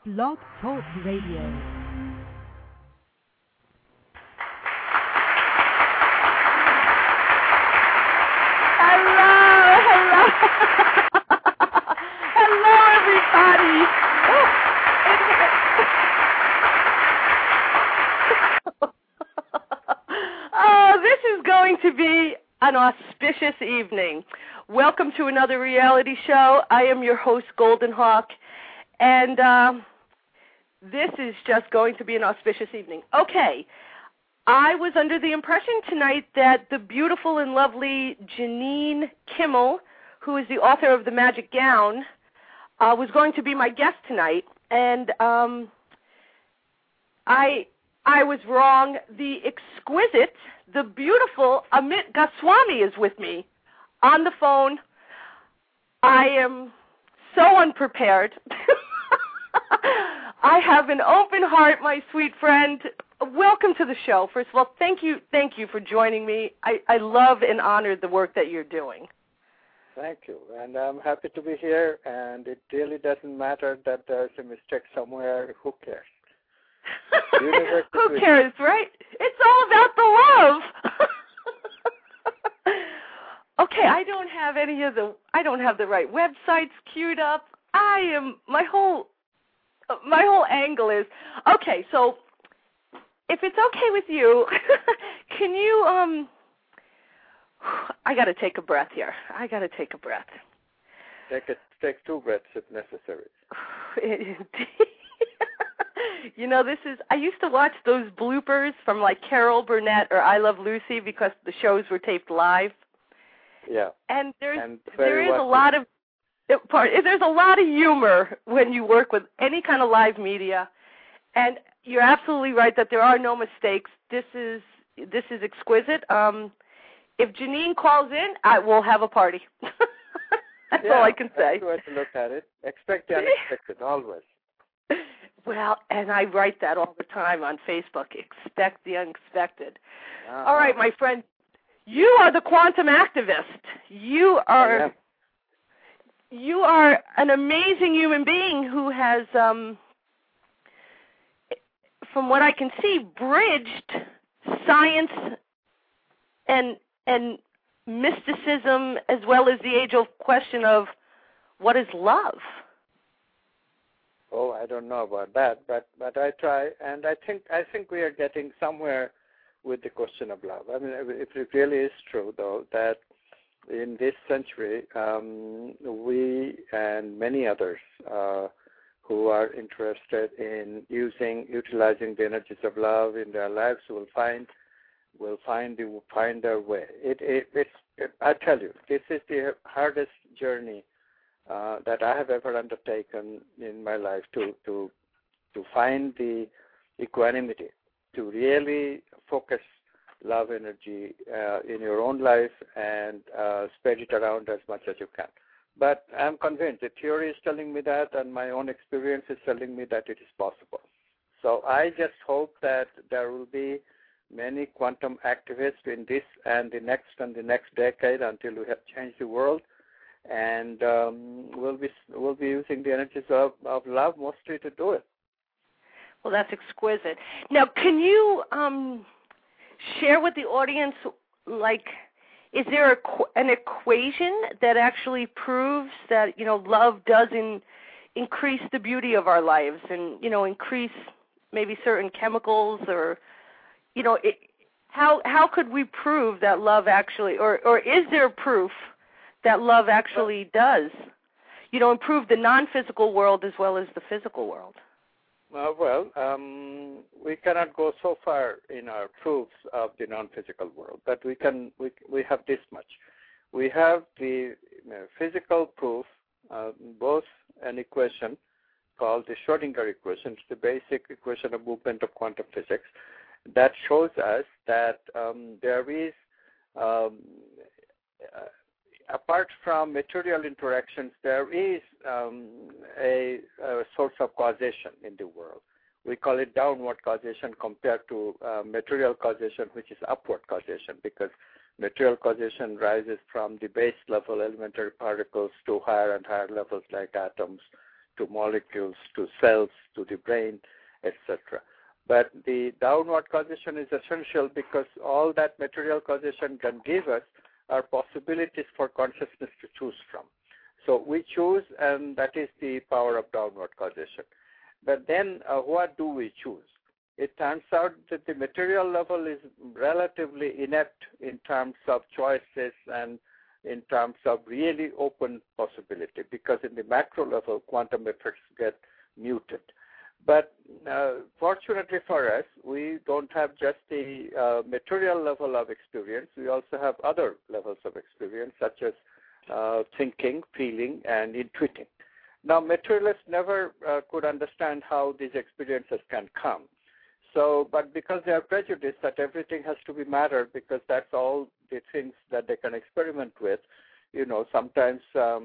Blog Talk Radio. To be an auspicious evening. Welcome to another reality show. I am your host, Golden Hawk, and this is just going to be an auspicious evening. Okay, I was under the impression tonight that the beautiful and lovely Janine Kimmel, who is the author of The Magic Gown, was going to be my guest tonight, and I was wrong. The exquisite, the beautiful Amit Goswami is with me on the phone. I am so unprepared. I have an open heart, my sweet friend. Welcome to the show. First of all, thank you for joining me. I love and honor the work that you're doing. Thank you, and I'm happy to be here, and it really doesn't matter that there's a mistake somewhere. Who cares? Who cares, right? It's all about the love. Okay, I don't have the right websites queued up. My whole angle is, okay, so if it's okay with you, can you, I got to take a breath here. Take two breaths if necessary. You know, I used to watch those bloopers from like Carol Burnett or I Love Lucy because the shows were taped live. Yeah. And there's a lot of humor when you work with any kind of live media. And you're absolutely right that there are no mistakes. This is exquisite. If Janine calls in, I will have a party. That's all I can say. That's the way to look at it. Expect the unexpected, always. Well, and I write that all the time on Facebook. Expect the unexpected. All right, my friend, you are the quantum activist. You are an amazing human being who has, from what I can see, bridged science and mysticism as well as the age-old question of what is love. Oh, I don't know about that, but I try, and I think we are getting somewhere with the question of love. I mean, it really is true, though, that in this century, we and many others who are interested in utilizing the energies of love in their lives will find their way. I tell you, this is the hardest journey that I have ever undertaken in my life to find the equanimity, to really focus love energy in your own life and spread it around as much as you can. But I'm convinced the theory is telling me that, and my own experience is telling me that it is possible. So I just hope that there will be many quantum activists in this and the next decade until we have changed the world. And we'll be using the energies of love mostly to do it. Well, that's exquisite. Now, can you share with the audience, like, is there an equation that actually proves that, love does increase the beauty of our lives and, increase maybe certain chemicals or, how could we prove that love actually, or is there proof that love actually does, improve the non-physical world as well as the physical world? We cannot go so far in our proofs of the non-physical world, but we have this much. We have the physical proof, both an equation called the Schrodinger equation, it's the basic equation of movement of quantum physics, that shows us that there is apart from material interactions, there is a source of causation in the world. We call it downward causation compared to material causation, which is upward causation, because material causation rises from the base level elementary particles to higher and higher levels like atoms to molecules, to cells, to the brain, etc. But the downward causation is essential because all that material causation can give us are possibilities for consciousness to choose from. So we choose, and that is the power of downward causation. But then what do we choose? It turns out that the material level is relatively inept in terms of choices and in terms of really open possibility, because in the macro level, quantum effects get muted. But fortunately for us, we don't have just the material level of experience. We also have other levels of experience, such as thinking, feeling, and intuiting. Now, materialists never could understand how these experiences can come. So, but because they are prejudiced that everything has to be matter, because that's all the things that they can experiment with, you know, sometimes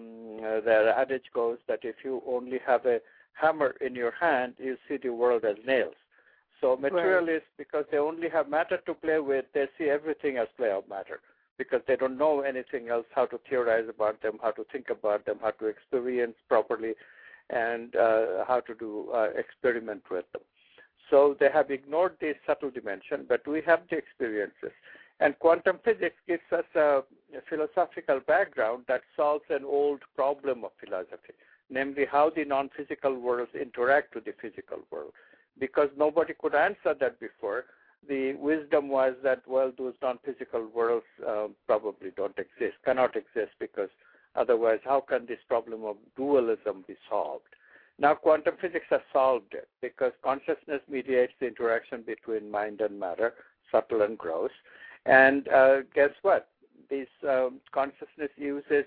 their adage goes that if you only have a hammer in your hand, you see the world as nails. So materialists, because they only have matter to play with, they see everything as play of matter, because they don't know anything else, how to theorize about them, how to think about them, how to experience properly, and how to do experiment with them. So they have ignored this subtle dimension, but we have the experiences. And quantum physics gives us a philosophical background that solves an old problem of philosophy, namely how the non-physical worlds interact with the physical world. Because nobody could answer that before, the wisdom was that, well, those non-physical worlds probably don't exist, cannot exist, because otherwise how can this problem of dualism be solved? Now, quantum physics has solved it, because consciousness mediates the interaction between mind and matter, subtle and gross. And guess what? This consciousness uses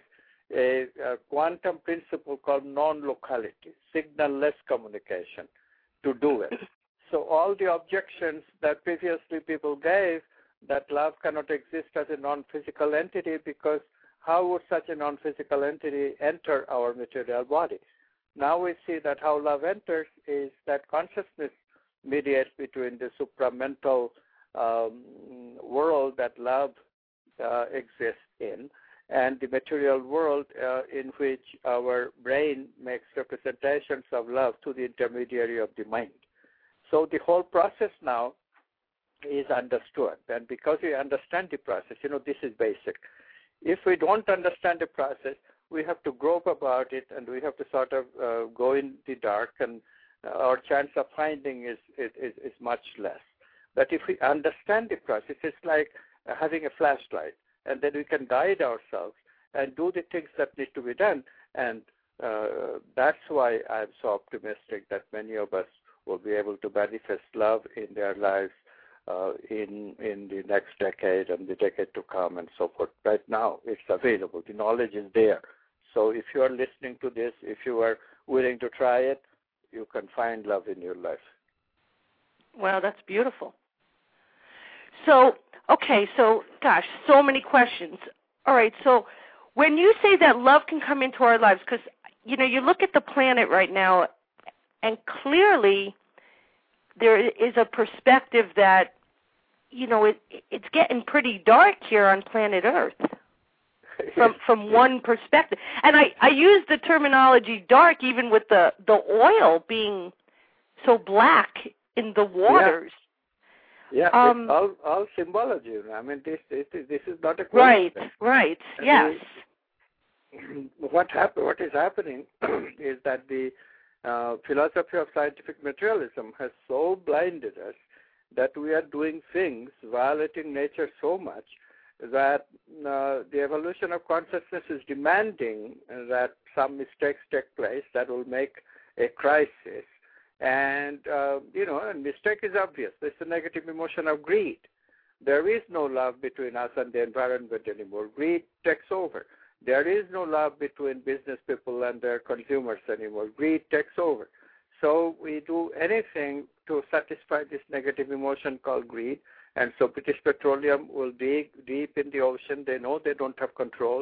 a quantum principle called non-locality, signal-less communication, to do it. So all the objections that previously people gave, that love cannot exist as a non-physical entity, because how would such a non-physical entity enter our material body? Now we see that how love enters is that consciousness mediates between the supramental world that love exists in and the material world in which our brain makes representations of love to the intermediary of the mind. So the whole process now is understood. And because we understand the process, you know, this is basic. If we don't understand the process, we have to grope about it, and we have to sort of go in the dark, and our chance of finding is much less. But if we understand the process, it's like having a flashlight, and then we can guide ourselves and do the things that need to be done. And that's why I'm so optimistic that many of us will be able to manifest love in their lives in the next decade and the decade to come and so forth. Right now, it's available. The knowledge is there. So if you are listening to this, if you are willing to try it, you can find love in your life. Wow, that's beautiful. So, okay, so, gosh, so many questions. All right, so when you say that love can come into our lives, because, you know, you look at the planet right now, and clearly there is a perspective that, you know, it's getting pretty dark here on planet Earth from one perspective. And I use the terminology dark even with the oil being so black in the waters. Yeah, all symbology. I mean, this is not a coincidence. Right, yes. What is happening is that the philosophy of scientific materialism has so blinded us that we are doing things violating nature so much that the evolution of consciousness is demanding that some mistakes take place that will make a crisis. And, you know, a mistake is obvious. There's a negative emotion of greed. There is no love between us and the environment anymore. Greed takes over. There is no love between business people and their consumers anymore. Greed takes over. So we do anything to satisfy this negative emotion called greed. And so British Petroleum will dig deep in the ocean. They know they don't have control,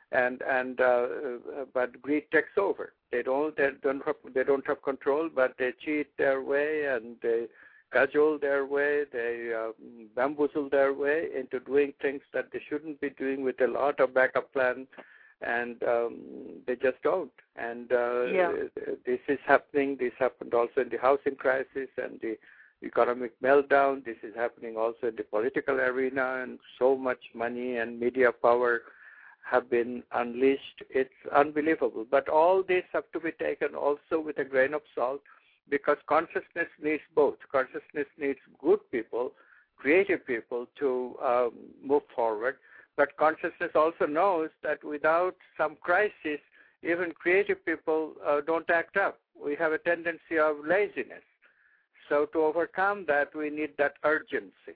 but greed takes over. They don't have control, but they cheat their way and they cajole their way. They bamboozle their way into doing things that they shouldn't be doing with a lot of backup plan. and they just don't. And this is happening. This happened also in the housing crisis and the economic meltdown. This is happening also in the political arena, and so much money and media power have been unleashed. It's unbelievable. But all this have to be taken also with a grain of salt, because consciousness needs both. Consciousness needs good people, creative people to move forward. But consciousness also knows that without some crisis, even creative people don't act up. We have a tendency of laziness. So to overcome that, we need that urgency.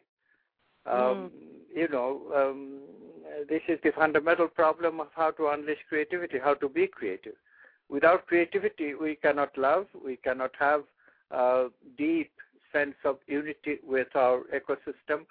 This is the fundamental problem of how to unleash creativity, how to be creative. Without creativity, we cannot love, we cannot have a deep sense of unity with our ecosystem,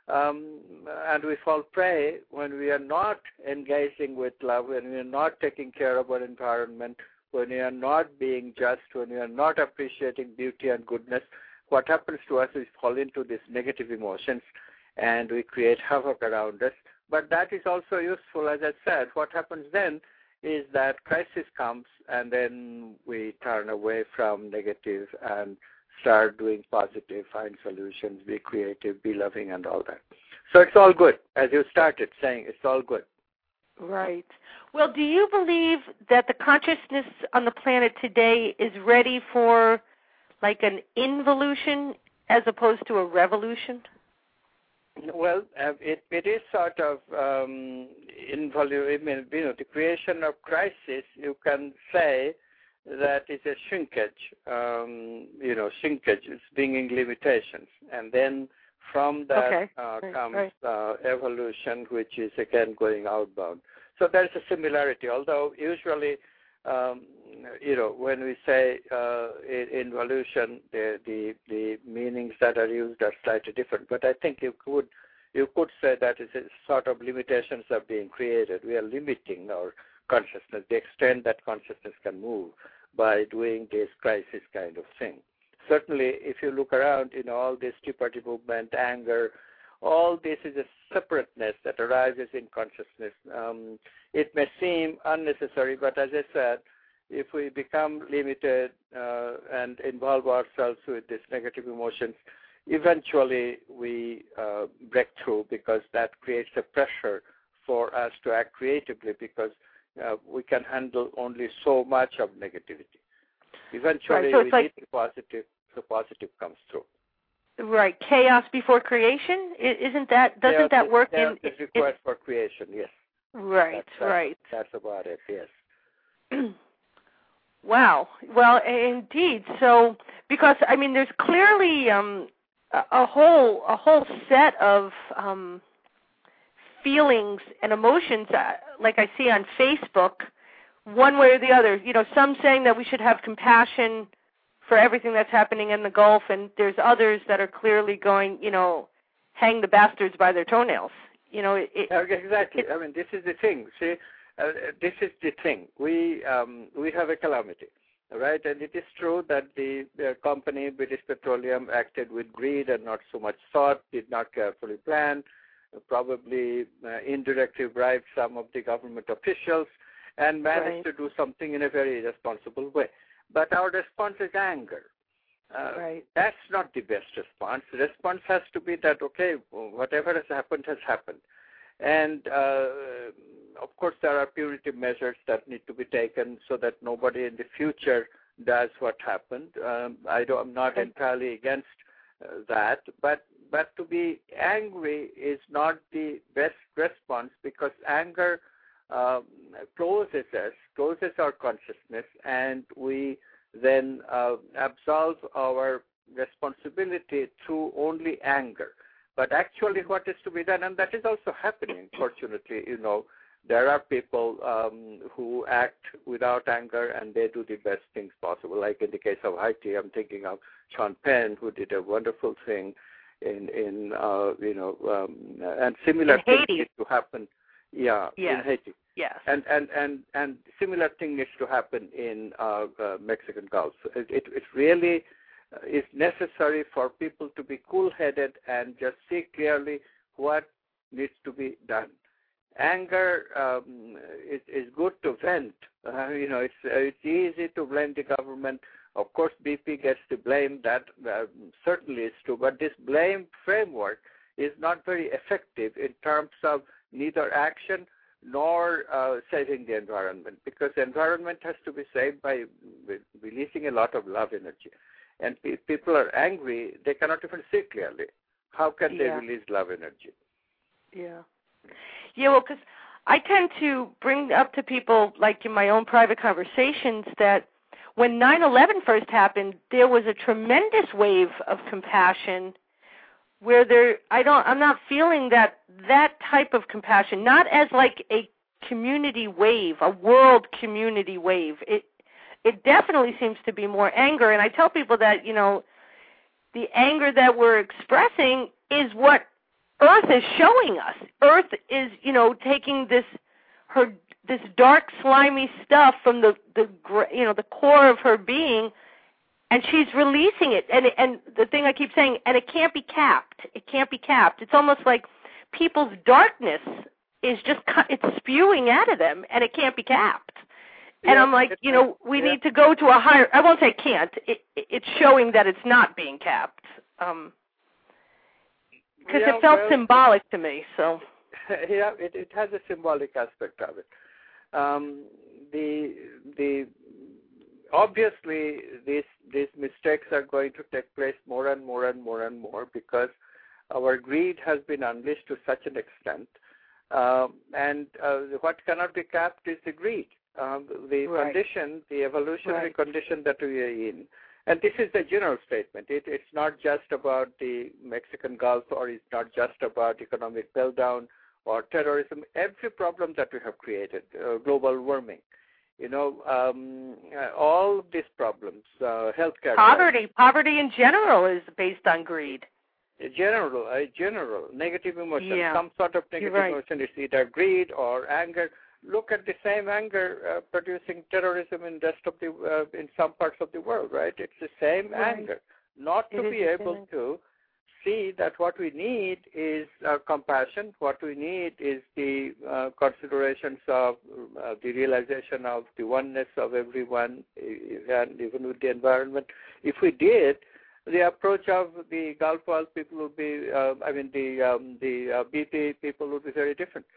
and we fall prey when we are not engaging with love, when we are not taking care of our environment, when we are not being just, when we are not appreciating beauty and goodness. What happens to us is fall into these negative emotions, and we create havoc around us. But that is also useful, as I said. What happens then is that crisis comes, and then we turn away from negative and start doing positive, find solutions, be creative, be loving, and all that. So it's all good. As you started saying, it's all good. Right. Well, do you believe that the consciousness on the planet today is ready for like an involution as opposed to a revolution? Well, it is sort of involution. The creation of crisis, you can say that is a shrinkage. Shrinkage is bringing limitations, and then from that comes evolution, which is again going outbound. So there's a similarity, although usually, when we say involution, the meanings that are used are slightly different. But I think you could say that it's a sort of limitations are being created. We are limiting our consciousness, the extent that consciousness can move by doing this crisis kind of thing. Certainly, if you look around, all this Tea Party movement, anger, all this is a separateness that arises in consciousness. It may seem unnecessary, but as I said, if we become limited and involve ourselves with these negative emotions, eventually we break through, because that creates a pressure for us to act creatively, because we can handle only so much of negativity. Eventually, we need the positive, so positive comes through. Right, chaos before creation. Doesn't that work in? Chaos is required for creation. Yes. Right. That's about it. Yes. Wow. Well, indeed. So, because there's clearly a whole set of feelings and emotions, like I see on Facebook, one way or the other. Some saying that we should have compassion for everything that's happening in the Gulf, and there's others that are clearly going, hang the bastards by their toenails. Exactly. This is the thing. See, this is the thing. We have a calamity, right? And it is true that the company, British Petroleum, acted with greed and not so much thought, did not carefully plan, probably indirectly bribed some of the government officials, and managed to do something in a very irresponsible way. But our response is anger. That's not the best response. The response has to be that, okay, whatever has happened has happened. And, of course, there are punitive measures that need to be taken so that nobody in the future does what happened. I'm not entirely against that, but to be angry is not the best response, because anger closes our consciousness, and we then absolve our responsibility through only anger. But actually what is to be done, and that is also happening, fortunately, there are people who act without anger, and they do the best things possible. Like in the case of Haiti, I'm thinking of Sean Penn, who did a wonderful thing and similar things need to happen. In Haiti. Yes. And similar thing needs to happen in Mexican Gulf. It really is necessary for people to be cool-headed and just see clearly what needs to be done. anger is good to vent. It's easy to blame the government. Of course, BP gets the blame. That certainly is true. But this blame framework is not very effective in terms of neither action nor saving the environment, because the environment has to be saved by releasing a lot of love energy. And people are angry. They cannot even see clearly. How can they release love energy? Yeah. Yeah, well, because I tend to bring up to people, like in my own private conversations, that when 9/11 first happened, there was a tremendous wave of compassion where I'm not feeling that type of compassion, not as like a community wave, a world community wave. It definitely seems to be more anger. And I tell people that, the anger that we're expressing is what Earth is showing us. Earth is, taking this dark, slimy stuff from the core of her being, and she's releasing it. And the thing I keep saying, and it can't be capped. It can't be capped. It's almost like people's darkness is it's spewing out of them, and it can't be capped. And I'm like, we need to go to a higher, I won't say can't, it's showing that it's not being capped. Because it felt symbolic to me, so. Yeah, it has a symbolic aspect of it. Obviously, these mistakes are going to take place more and more and more and more, because our greed has been unleashed to such an extent. And what cannot be capped is the greed. Condition, the evolutionary condition that we are in. And this is the general statement. It's not just about the Mexican Gulf, or it's not just about economic meltdown or terrorism. Every problem that we have created, global warming, all these problems, healthcare. Poverty in general is based on greed. General negative emotion, some sort of negative emotion is either greed or anger. Look at the same anger producing terrorism in in some parts of the world, right? It's the same anger. Not to be able to see that what we need is compassion. What we need is the considerations of the realization of the oneness of everyone, and even with the environment. If we did, the approach of the Gulf World people would be, the BP people would be very different.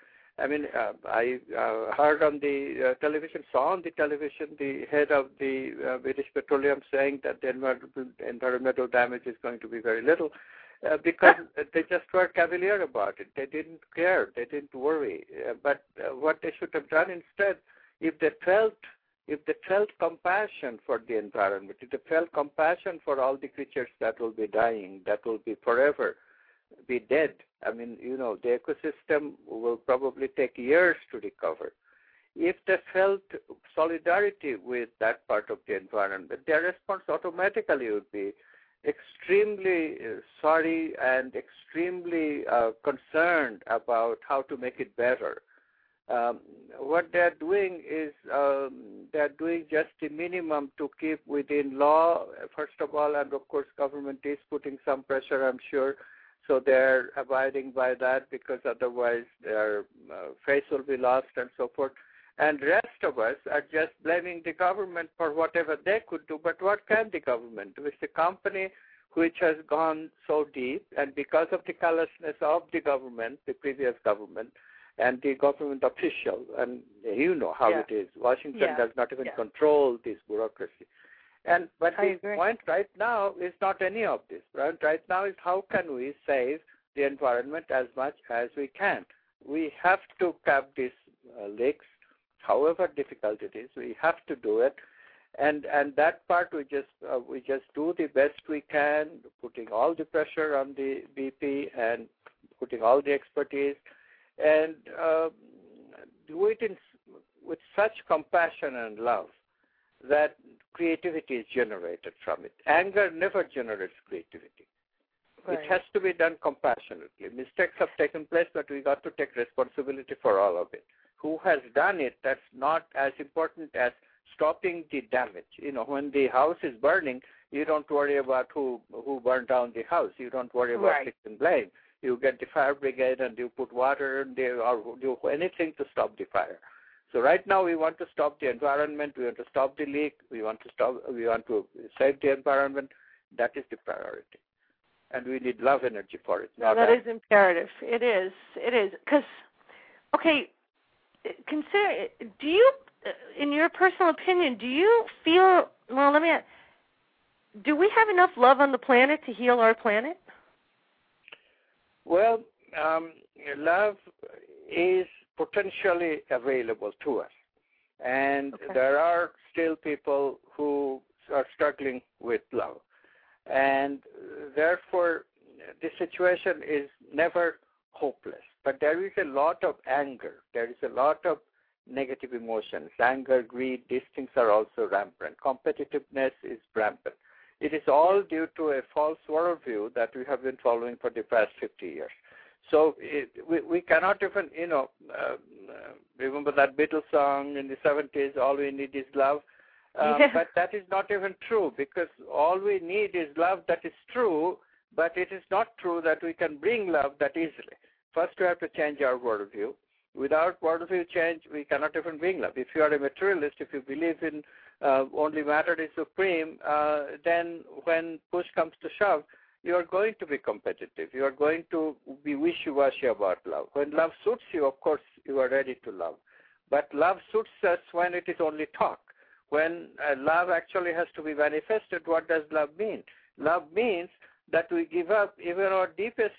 I heard on the television, saw on the television, the head of the British Petroleum saying that the environmental damage is going to be very little, because they just were cavalier about it. They didn't care. They didn't worry. But what they should have done instead, if they felt compassion for the environment, if they felt compassion for all the creatures that will be dying, that will be forever be dead. The ecosystem will probably take years to recover. If they felt solidarity with that part of the environment, their response automatically would be extremely sorry and extremely concerned about how to make it better. What they're doing is they're doing just the minimum to keep within law, first of all, and of course government is putting some pressure, I'm sure. So they're abiding by that, because otherwise their face will be lost and so forth. And rest of us are just blaming the government for whatever they could do. But what can the government do? It's a company which has gone so deep, and because of the callousness of the government, the previous government, and the government official, and you know how it is. Washington does not even control this bureaucracy. But the point right now is not any of this. Right now is how can we save the environment as much as we can. We have to cap these leaks, however difficult it is. We have to do it, and that part we just do the best we can, putting all the pressure on the BP and putting all the expertise, and do it with such compassion and love that creativity is generated from it. Anger never generates creativity. It has to be done compassionately. Mistakes have taken place, but we got to take responsibility for all of it. Who has done it, that's not as important as stopping the damage. When the house is burning, you don't worry about who burned down the house. You don't worry about victim blame. you get the fire brigade and you put water in there or do anything to stop the fire. So right now we want to stop the environment, we want to stop the leak, we want to save the environment. That is the priority. And we need love energy for it. No, that is imperative. It is. Because, okay, consider, do you, in your personal opinion, do you feel, well, let me ask, do we have enough love on the planet to heal our planet? Well, love is potentially available to us. And there are still people who are struggling with love. And therefore, the situation is never hopeless. But there is a lot of anger. There is a lot of negative emotions. Anger, greed, these things are also rampant. Competitiveness is rampant. It is all due to a false worldview that we have been following for the past 50 years. So we cannot even, remember that Beatles song in the 70s, all we need is love. But that is not even true, because all we need is love that is true, but it is not true that we can bring love that easily. First, we have to change our worldview. Without worldview change, we cannot even bring love. If you are a materialist, if you believe in only matter is supreme, then when push comes to shove, you are going to be competitive. You are going to be wishy-washy about love. When love suits you, of course, you are ready to love. But love suits us when it is only talk. When love actually has to be manifested, what does love mean? Love means that we give up even our deepest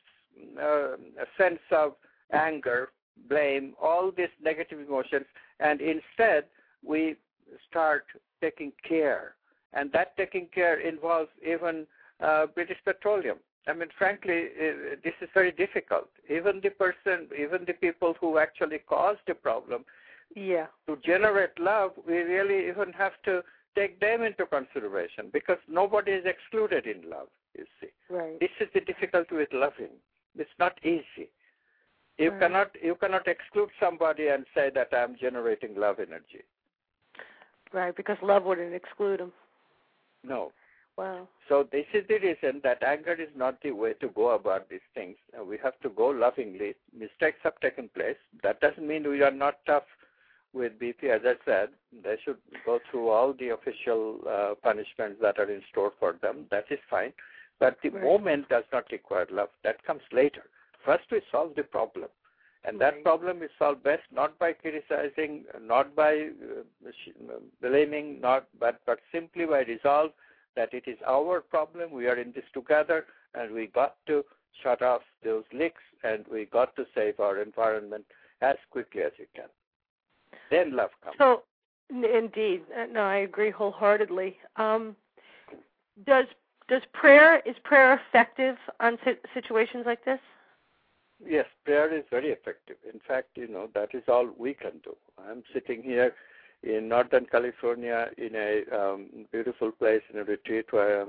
sense of anger, blame, all these negative emotions, and instead we start taking care. And that taking care involves even British Petroleum. I mean, frankly, this is very difficult. Even the people who actually caused the problem, to generate love, we really even have to take them into consideration, because nobody is excluded in love, you see. Right. This is the difficulty with loving. It's not easy. You cannot exclude somebody and say that I'm generating love energy. Right, because love wouldn't exclude them. No. Wow. So this is the reason that anger is not the way to go about these things. We have to go lovingly. Mistakes have taken place. That doesn't mean we are not tough with BP. As I said, they should go through all the official punishments that are in store for them. That is fine. But the moment does not require love. That comes later. First, we solve the problem. And that problem is solved best not by criticizing, not by blaming, but simply by resolve that it is our problem, we are in this together, and we got to shut off those leaks, and we got to save our environment as quickly as we can. Then love comes. So, indeed. No, I agree wholeheartedly. Is prayer effective on situations like this? Yes, prayer is very effective. In fact, that is all we can do. I'm sitting here in Northern California in a beautiful place in a retreat where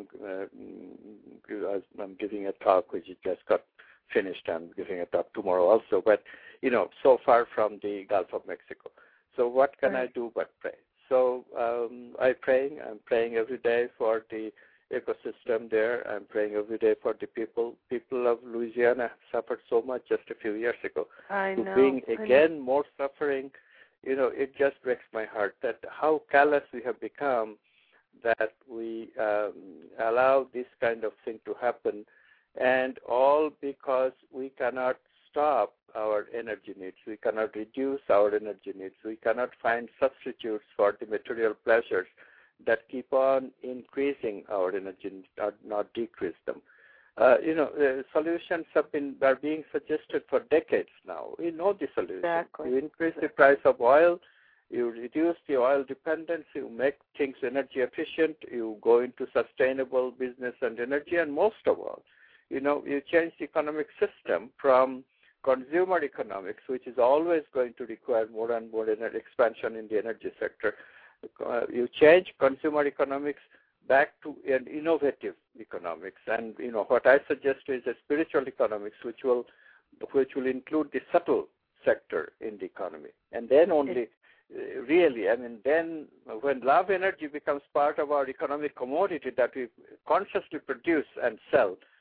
I'm giving a talk which just got finished. I'm giving a talk tomorrow also, but, so far from the Gulf of Mexico. So what can I do but pray? So I'm praying every day for the ecosystem there. I'm praying every day for the people. People of Louisiana suffered so much just a few years ago. I know. Being again more suffering, it just breaks my heart that how callous we have become, that we allow this kind of thing to happen, and all because we cannot stop our energy needs. We cannot reduce our energy needs. We cannot find substitutes for the material pleasures that keep on increasing our energy needs, not decrease them. Solutions are being suggested for decades now. We know the solution. Exactly. You increase the price of oil, you reduce the oil dependence, you make things energy efficient, you go into sustainable business and energy, and most of all, you change the economic system from consumer economics, which is always going to require more and more expansion in the energy sector. You change consumer economics back to an innovative economics, and what I suggest is a spiritual economics, which will include the subtle sector in the economy, and then only then when love energy becomes part of our economic commodity that we consciously produce and sell,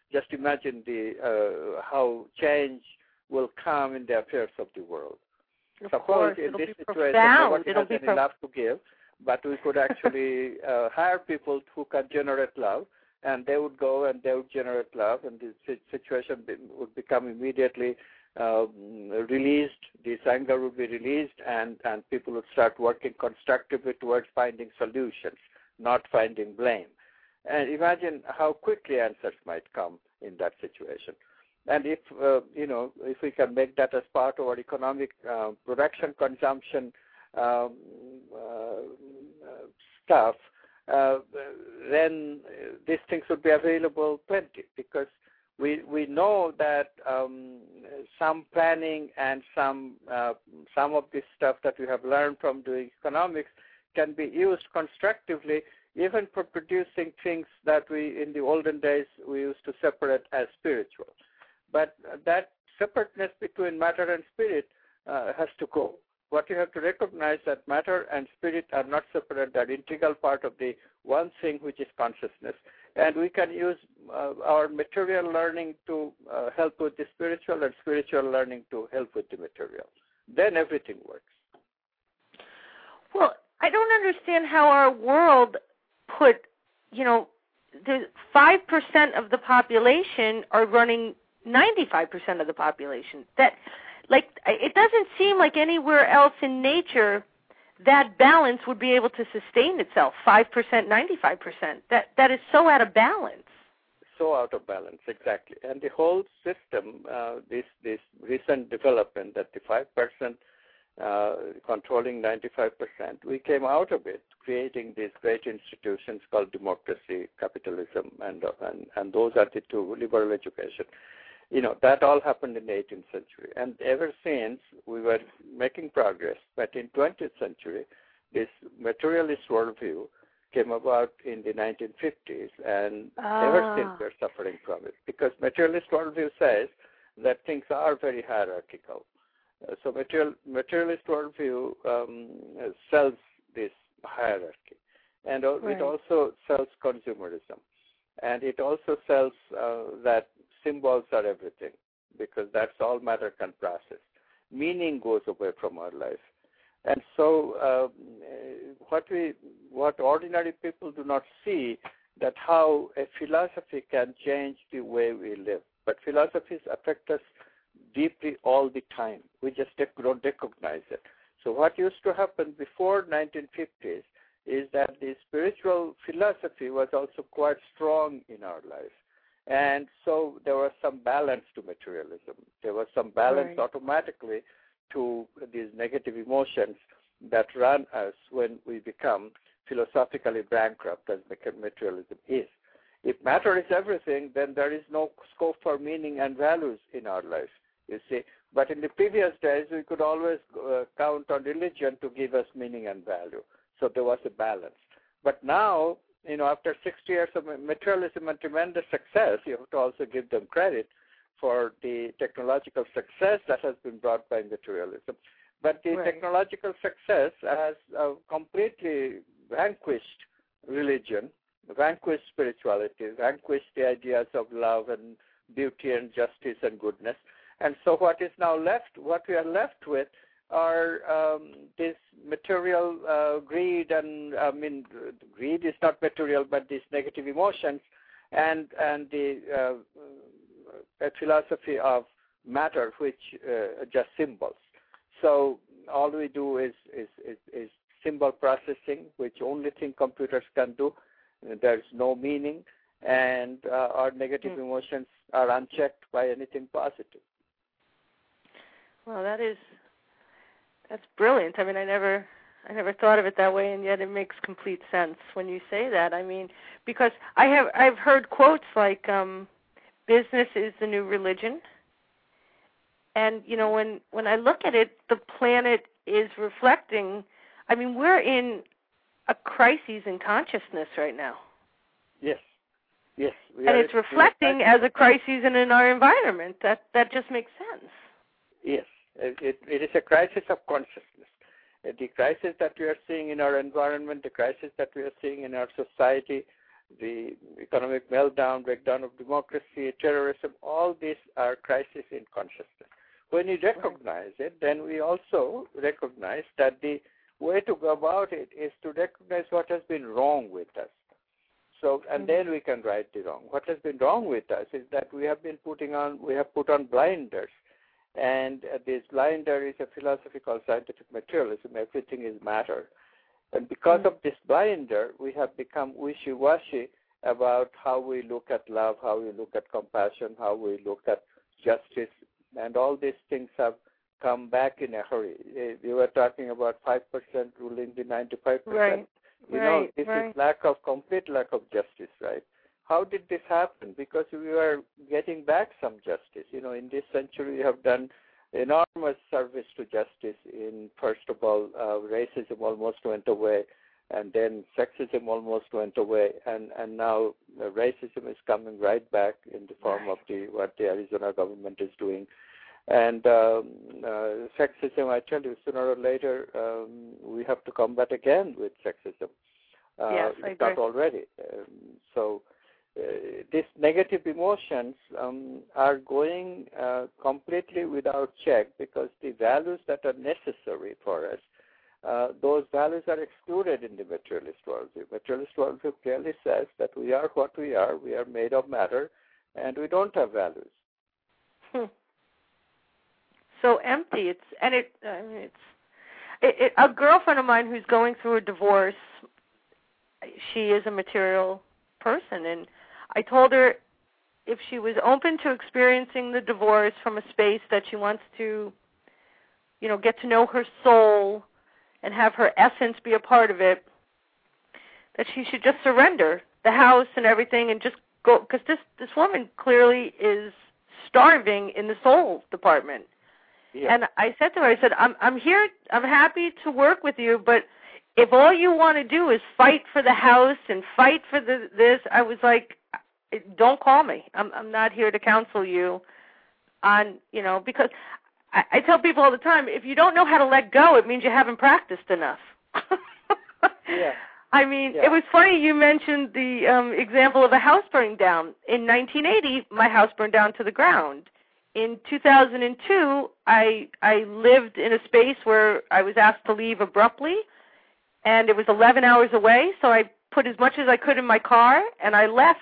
just imagine how change will come in the affairs of the world. Suppose in this situation nobody has any love to give, but we could actually hire people who can generate love, and they would go and they would generate love, and the situation would become immediately released. This anger would be released, and people would start working constructively towards finding solutions, not finding blame. And imagine how quickly answers might come in that situation. And if if we can make that as part of our economic production, consumption stuff, then these things would be available plenty, because we know that some planning and some of this stuff that we have learned from doing economics can be used constructively, even for producing things that we in the olden days we used to separate as spiritual. But that separateness between matter and spirit has to go. What you have to recognize that matter and spirit are not separate, they're integral part of the one thing, which is consciousness. And we can use our material learning to help with the spiritual, and spiritual learning to help with the material. Then everything works. Well, I don't understand how our world put, the 5% of the population are running 95% of the population. It doesn't seem like anywhere else in nature that balance would be able to sustain itself. 5%, 95%. That is so out of balance. So out of balance, exactly. And the whole system, this recent development that the 5% controlling 95%, we came out of it creating these great institutions called democracy, capitalism, and those are the two, liberal education. That all happened in the 18th century. And ever since, we were making progress. But in 20th century, this materialist worldview came about in the 1950s, and ever since we're suffering from it. Because materialist worldview says that things are very hierarchical. So materialist worldview sells this hierarchy. And it also sells consumerism. And it also sells that symbols are everything, because that's all matter can process. Meaning goes away from our life. And so what ordinary people do not see, that how a philosophy can change the way we live. But philosophies affect us deeply all the time. We just don't recognize it. So what used to happen before 1950s is that the spiritual philosophy was also quite strong in our life. And so there was some balance to materialism. There was some balance automatically to these negative emotions that run us when we become philosophically bankrupt, as materialism is. If matter is everything, then there is no scope for meaning and values in our life, you see. But in the previous days, we could always count on religion to give us meaning and value. So there was a balance. But now, after 60 years of materialism and tremendous success, you have to also give them credit for the technological success that has been brought by materialism. But the technological success has completely vanquished religion, vanquished spirituality, vanquished the ideas of love and beauty and justice and goodness. And so what we are left with are this material greed, and greed is not material, but these negative emotions, and the a philosophy of matter, which are just symbols. So all we do is symbol processing, which only thing computers can do. There's no meaning, and our negative emotions are unchecked by anything positive. Well, that's brilliant. I mean, I never thought of it that way, and yet it makes complete sense when you say that. I mean, because I've heard quotes like business is the new religion. And, when I look at it, the planet is reflecting. I mean, we're in a crisis in consciousness right now. Yes. And it's reflecting as a crisis in our environment. That just makes sense. Yes. It is a crisis of consciousness. The crisis that we are seeing in our environment, the crisis that we are seeing in our society, the economic meltdown, breakdown of democracy, terrorism, all these are crises in consciousness. When we recognize it, then we also recognize that the way to go about it is to recognize what has been wrong with us. So, and then we can right the wrong. What has been wrong with us is that we have put on blinders. And this blinder is a philosophy called scientific materialism. Everything is matter. And because of this blinder, we have become wishy-washy about how we look at love, how we look at compassion, how we look at justice. And all these things have come back in a hurry. You were talking about 5% ruling the 95%. Right. This is complete lack of justice, right? How did this happen? Because we were getting back some justice. In this century, we have done enormous service to justice first of all, racism almost went away, and then sexism almost went away, and now racism is coming right back in the form of what the Arizona government is doing. And sexism, I tell you, sooner or later, we have to combat again with sexism. Yes, I agree. Not already. These negative emotions are going completely without check because the values that are necessary for us, those values are excluded in the materialist worldview. Materialist worldview clearly says that we are what we are made of matter, and we don't have values. So empty. A girlfriend of mine who's going through a divorce, she is a material person, and I told her if she was open to experiencing the divorce from a space that she wants to, get to know her soul and have her essence be a part of it, that she should just surrender the house and everything and just go, because this woman clearly is starving in the soul department. Yeah. And I said to her, I said, I'm here, I'm happy to work with you, but if all you want to do is fight for the house and fight for this, I was like, don't call me. I'm not here to counsel you on, because I tell people all the time, if you don't know how to let go, it means you haven't practiced enough. Yeah. I mean, It was funny you mentioned the example of a house burning down. In 1980, my house burned down to the ground. In 2002, I lived in a space where I was asked to leave abruptly, and it was 11 hours away, so I put as much as I could in my car, and I left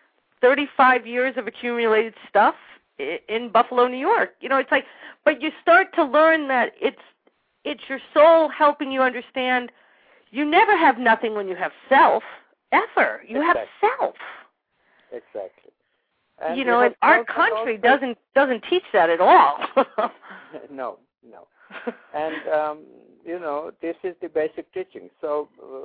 35 years of accumulated stuff in Buffalo, New York. It's like, but you start to learn that it's your soul helping you understand you never have nothing when you have self, ever. You have self. Exactly. And and our country doesn't teach that at all. No. And, this is the basic teaching. So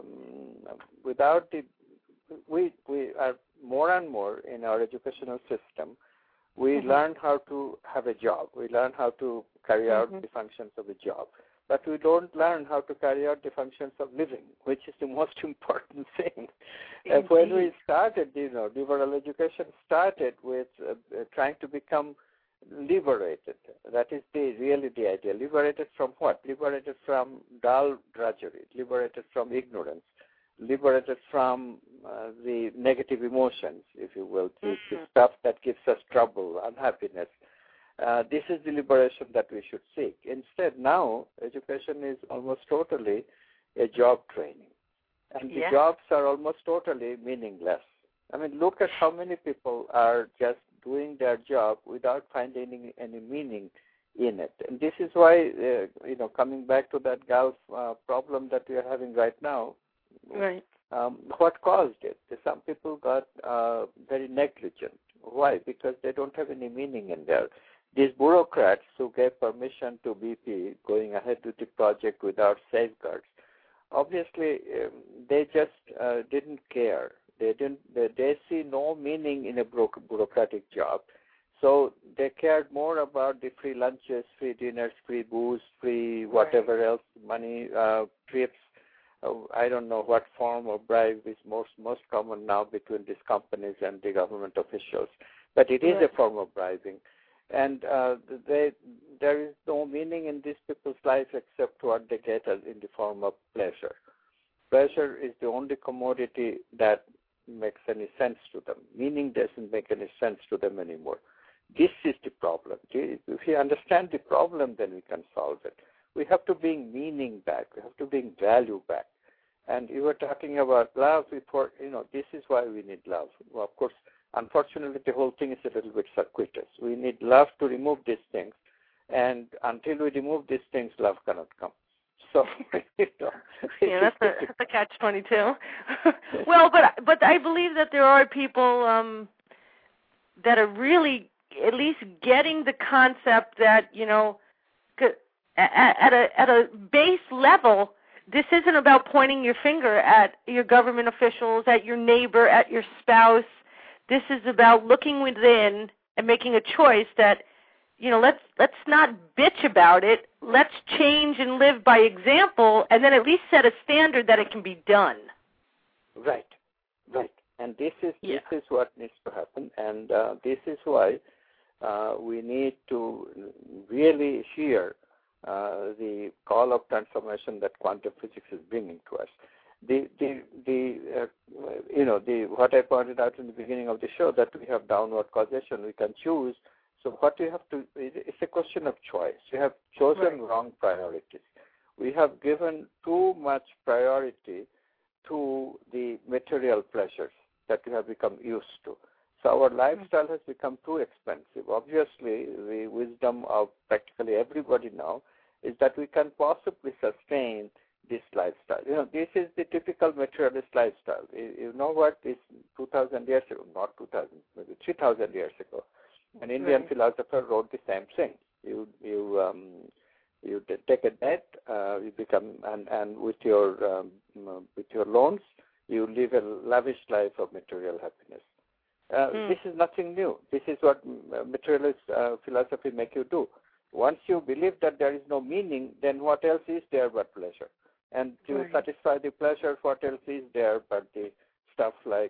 without we are more and more in our educational system, we learn how to have a job. We learn how to carry out the functions of a job. But we don't learn how to carry out the functions of living, which is the most important thing. When we started, liberal education started with trying to become liberated. That is really the idea. Liberated from what? Liberated from dull drudgery, liberated from ignorance, liberated from the negative emotions, if you will, the stuff that gives us trouble, unhappiness. This is the liberation that we should seek. Instead, now, education is almost totally a job training. And the jobs are almost totally meaningless. I mean, look at how many people are just doing their job without finding any meaning in it. And this is why, coming back to that Gulf problem that we are having right now, what caused it? Some people got very negligent. Why? Because they don't have any meaning in there. These bureaucrats who gave permission to BP going ahead with the project without safeguards, obviously they just didn't care. They see no meaning in a bureaucratic job. So they cared more about the free lunches, free dinners, free booze, free whatever else, money, trips. I don't know what form of bribe is most common now between these companies and the government officials. But it is a form of bribing. And there is no meaning in these people's life except what they get in the form of pleasure. Pleasure is the only commodity that makes any sense to them. Meaning doesn't make any sense to them anymore. This is the problem. If we understand the problem, then we can solve it. We have to bring meaning back. We have to bring value back. And you were talking about love before, this is why we need love. Well, of course, unfortunately, the whole thing is a little bit circuitous. We need love to remove these things. And until we remove these things, love cannot come. So, yeah, that's a catch-22. Well, but I believe that there are people that are really at least getting the concept that, at a base level, this isn't about pointing your finger at your government officials, at your neighbor, at your spouse. This is about looking within and making a choice that, let's not bitch about it. Let's change and live by example, and then at least set a standard that it can be done. Right. And this is what needs to happen, and this is why we need to really hear the call of transformation that quantum physics is bringing to us. What I pointed out in the beginning of the show, that we have downward causation, we can choose. So what we have to, it's a question of choice. We have chosen wrong priorities. We have given too much priority to the material pleasures that we have become used to. So our lifestyle has become too expensive. Obviously, the wisdom of practically everybody now is that we can possibly sustain this lifestyle. This is the typical materialist lifestyle. You know what? It's 2,000 years ago, not 2,000, maybe 3,000 years ago. An Indian philosopher wrote the same thing. You take a debt, you become, and with your loans, you live a lavish life of material happiness. This is nothing new. This is what materialist philosophy make you do. Once you believe that there is no meaning, then what else is there but pleasure? And to satisfy the pleasure, what else is there but the stuff like,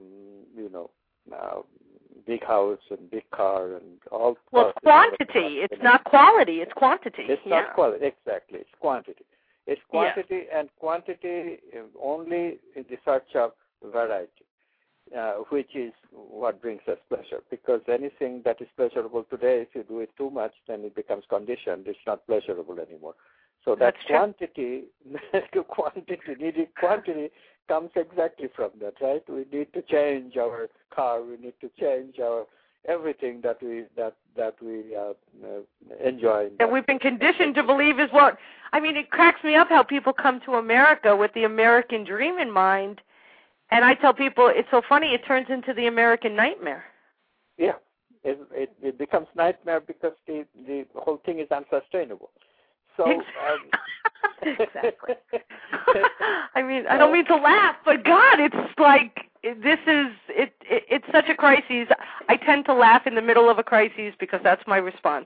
big house and big car and all. Well, it's quantity. It's not quality. It's quantity. It's not quality. Exactly. It's quantity. It's quantity, and quantity only in the search of variety, which is what brings us pleasure. Because anything that is pleasurable today, if you do it too much, then it becomes conditioned. It's not pleasurable anymore. So that quantity comes exactly from that, right? We need to change our car. We need to change our everything that we enjoy. That we've been conditioned to believe is what. I mean, it cracks me up how people come to America with the American dream in mind, and I tell people it's so funny. It turns into the American nightmare. Yeah, it becomes nightmare because the whole thing is unsustainable. So, exactly. I mean, I don't mean to laugh, but God, it's like it's such a crisis. I tend to laugh in the middle of a crisis because that's my response.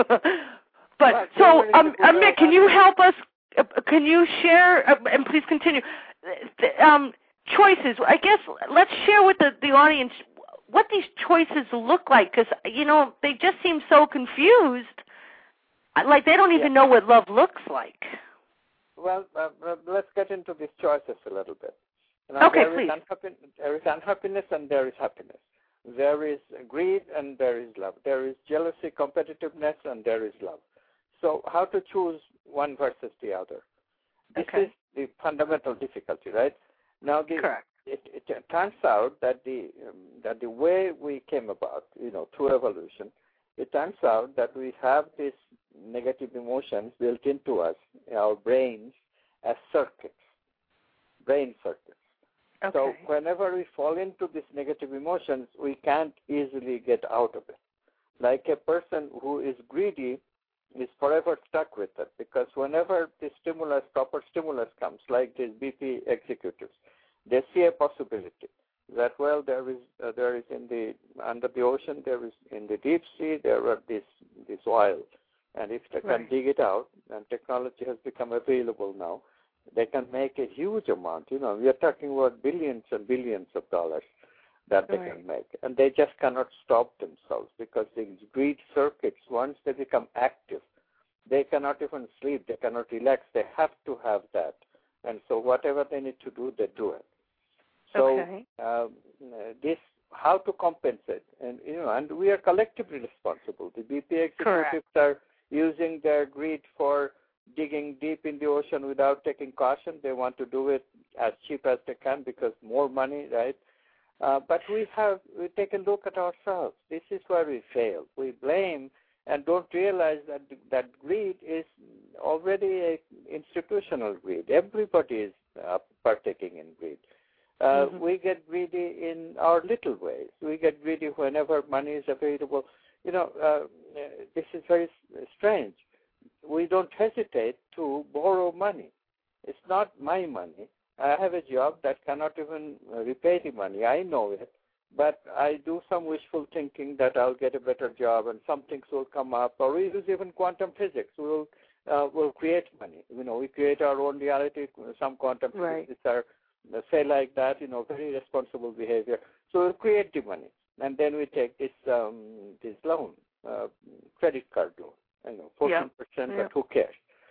But so, Mick, can you help us? Can you share? And please continue. Choices. I guess let's share with the audience what these choices look like, because they just seem so confused. Like they don't even know what love looks like. Well, let's get into these choices a little bit. Please. There is unhappiness and there is happiness. There is greed and there is love. There is jealousy, competitiveness, and there is love. So how to choose one versus the other? This is the fundamental difficulty, right? Now, Correct. It turns out that the way we came about, through evolution, it turns out that we have these negative emotions built into us, our brains, as brain circuits. Okay. So whenever we fall into these negative emotions, we can't easily get out of it. Like a person who is greedy is forever stuck with it, because whenever the proper stimulus comes, like these BP executives, they see a possibility that, well, there is under the ocean, there is in the deep sea, there are this oil, and if they can dig it out, and technology has become available now, they can make a huge amount. We are talking about billions and billions of dollars that they can make, and they just cannot stop themselves because these greed circuits, once they become active, they cannot even sleep, they cannot relax, they have to have that, and so whatever they need to do, they do it. So Okay. this, how to compensate, and and we are collectively responsible. The BPA executives are using their greed for digging deep in the ocean without taking caution. They want to do it as cheap as they can because more money, right? But we take a look at ourselves. This is where we fail. We blame and don't realize that greed is already a institutional greed. Everybody is partaking in greed. We get greedy in our little ways. We get greedy whenever money is available. This is very strange. We don't hesitate to borrow money. It's not my money. I have a job that cannot even repay the money. I know it, but I do some wishful thinking that I'll get a better job and some things will come up. Or we use even quantum physics. We'll create money. We create our own reality. Some quantum physicists are say like that. Very responsible behavior. So we'll create the money, and then we take this loan, credit card loan. 14%, but who cares?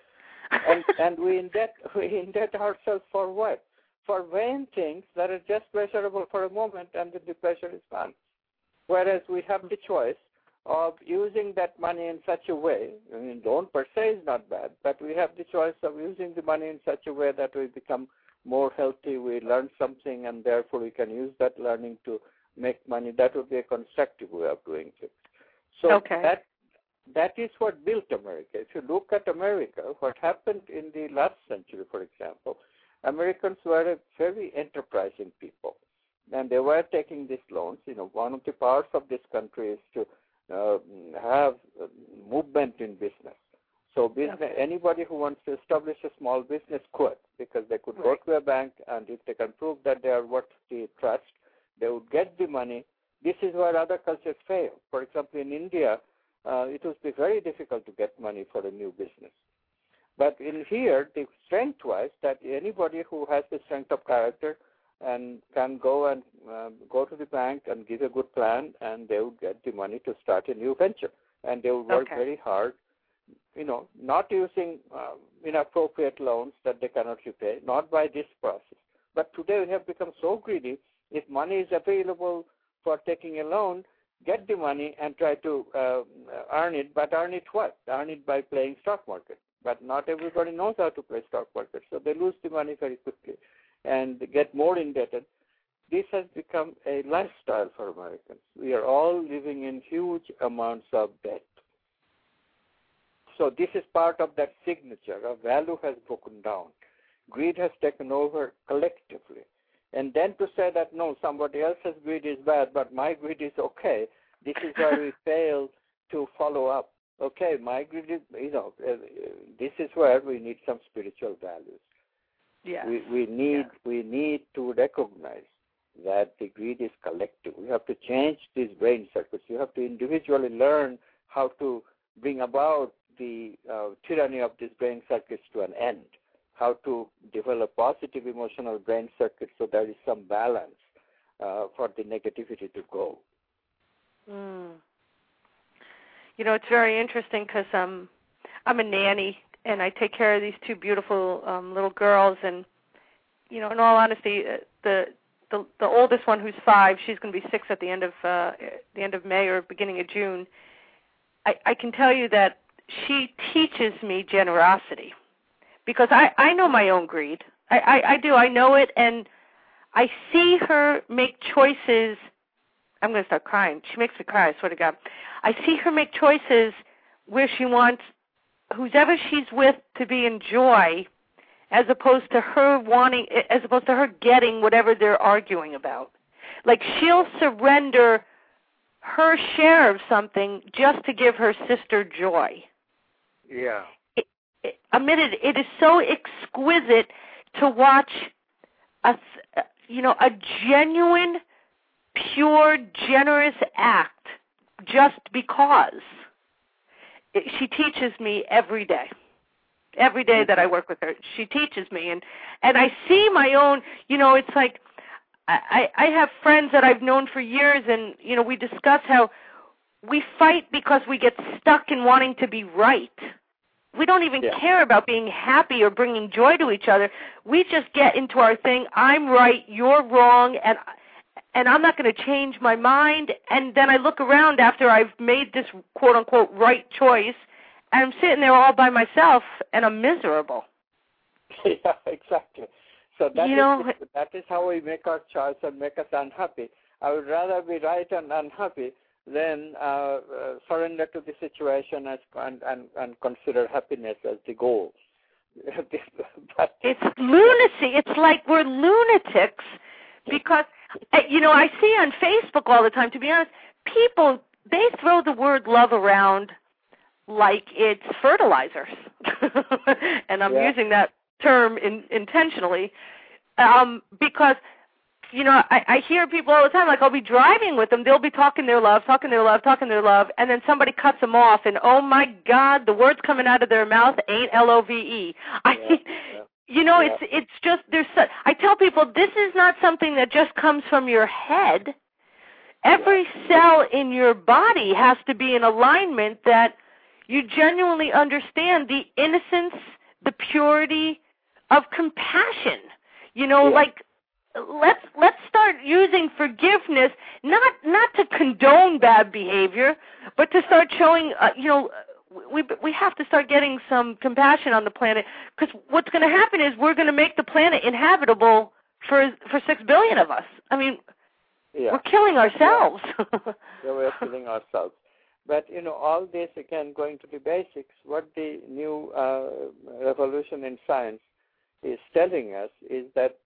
and we indebt ourselves for what? For vain things that are just pleasurable for a moment, and then the pleasure is gone. Whereas we have the choice of using that money in such a way. Loan per se is not bad, but we have the choice of using the money in such a way that we become more healthy. We learn something, and therefore we can use that learning to make money. That would be a constructive way of doing things. So that is what built America. If you look at America, what happened in the last century, for example, Americans were a very enterprising people, and they were taking these loans. One of the powers of this country is to have movement in business. So anybody who wants to establish a small business could, because they could go to a bank, and if they can prove that they are worth the trust, they would get the money. This is where other cultures fail. For example, in India, it would be very difficult to get money for a new business. But in here, the strength was that anybody who has the strength of character and can go to the bank and give a good plan, and they would get the money to start a new venture. And they would work very hard, not using inappropriate loans that they cannot repay, not by this process. But today we have become so greedy. If money is available for taking a loan, get the money and try to earn it, but earn it what? Earn it by playing stock market. But not everybody knows how to play stock market, so they lose the money very quickly and get more indebted. This has become a lifestyle for Americans. We are all living in huge amounts of debt. So this is part of that signature. Our value has broken down. Greed has taken over collectively. And then to say that, no, somebody else's greed is bad, but my greed is okay, this is where we fail to follow up. Okay, my greed is, this is where we need some spiritual values. Yeah. We need to recognize that the greed is collective. We have to change these brain circuits. You have to individually learn how to bring about the tyranny of these brain circuits to an end. How to develop positive emotional brain circuits so there is some balance for the negativity to go. It's very interesting because I'm a nanny, and I take care of these two beautiful little girls. And, in all honesty, the oldest one, who's 5, she's going to be 6 at the end of May or beginning of June. I can tell you that she teaches me generosity. Because I know my own greed. I do. I know it, and I see her make choices. I'm going to start crying. She makes me cry, I swear to God. I see her make choices where she wants whoever she's with to be in joy, as opposed to her getting whatever they're arguing about. Like, she'll surrender her share of something just to give her sister joy. Yeah. It is so exquisite to watch a genuine, pure, generous act just because. She teaches me every day. Every day that I work with her, she teaches me. And I see my own, it's like I have friends that I've known for years, and, we discuss how we fight because we get stuck in wanting to be right. we don't even care about being happy or bringing joy to each other. We just get into our thing. I'm right, you're wrong, and I'm not going to change my mind. And then I look around after I've made this quote unquote right choice, and I'm sitting there all by myself, and I'm miserable. Yeah, exactly. So that is how we make our choice and make us unhappy. I would rather be right and unhappy than surrender to the situation and consider happiness as the goal. It's lunacy. It's like we're lunatics because, I see on Facebook all the time, to be honest, people, they throw the word love around like it's fertilizers. And I'm using that term intentionally because, I hear people all the time, like I'll be driving with them, they'll be talking their love, and then somebody cuts them off, and oh my God, the words coming out of their mouth ain't L-O-V-E. It's just, I tell people, this is not something that just comes from your head. Every cell in your body has to be in alignment that you genuinely understand the innocence, the purity of compassion. Like, let's start using forgiveness, not to condone bad behavior, but to start showing, we have to start getting some compassion on the planet, because what's going to happen is we're going to make the planet inhabitable for 6 billion of us. I mean, we're killing ourselves. We're killing ourselves. But, all this, again, going to the basics, what the new revolution in science is telling us is that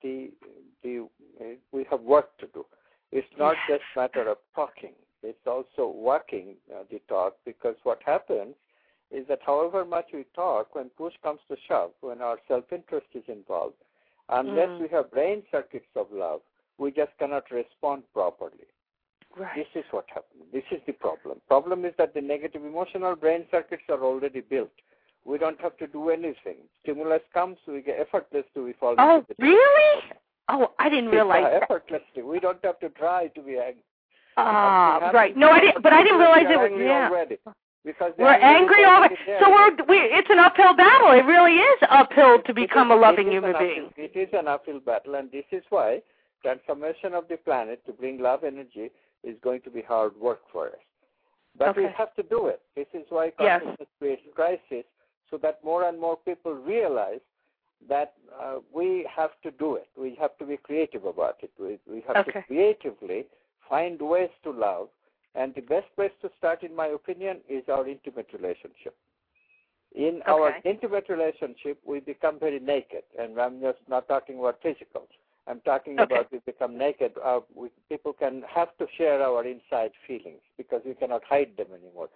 we have work to do. It's not just a matter of talking. It's also walking the talk, because what happens is that however much we talk, when push comes to shove, when our self-interest is involved, unless we have brain circuits of love, we just cannot respond properly. Right. This is what happens. This is the problem. Problem is that the negative emotional brain circuits are already built. We don't have to do anything. Stimulus comes, we get effortlessly, we fall into the really? Oh, I didn't realize that. Effortlessly. We don't have to try to be angry. Right. No, I didn't realize it was, already. Because we're angry already. So it's an uphill battle. It really is uphill to become a loving human being. It is an uphill battle, and this is why transformation of the planet to bring love energy is going to be hard work for us. But we have to do it. This is why consciousness creates crisis, so that more and more people realize that we have to do it. We have to be creative about it. We have to creatively find ways to love, and the best place to start, in my opinion, is our intimate relationship. In our intimate relationship, we become very naked, and I'm just not talking about physical. I'm talking about we become naked. People have to share our inside feelings, because we cannot hide them anymore.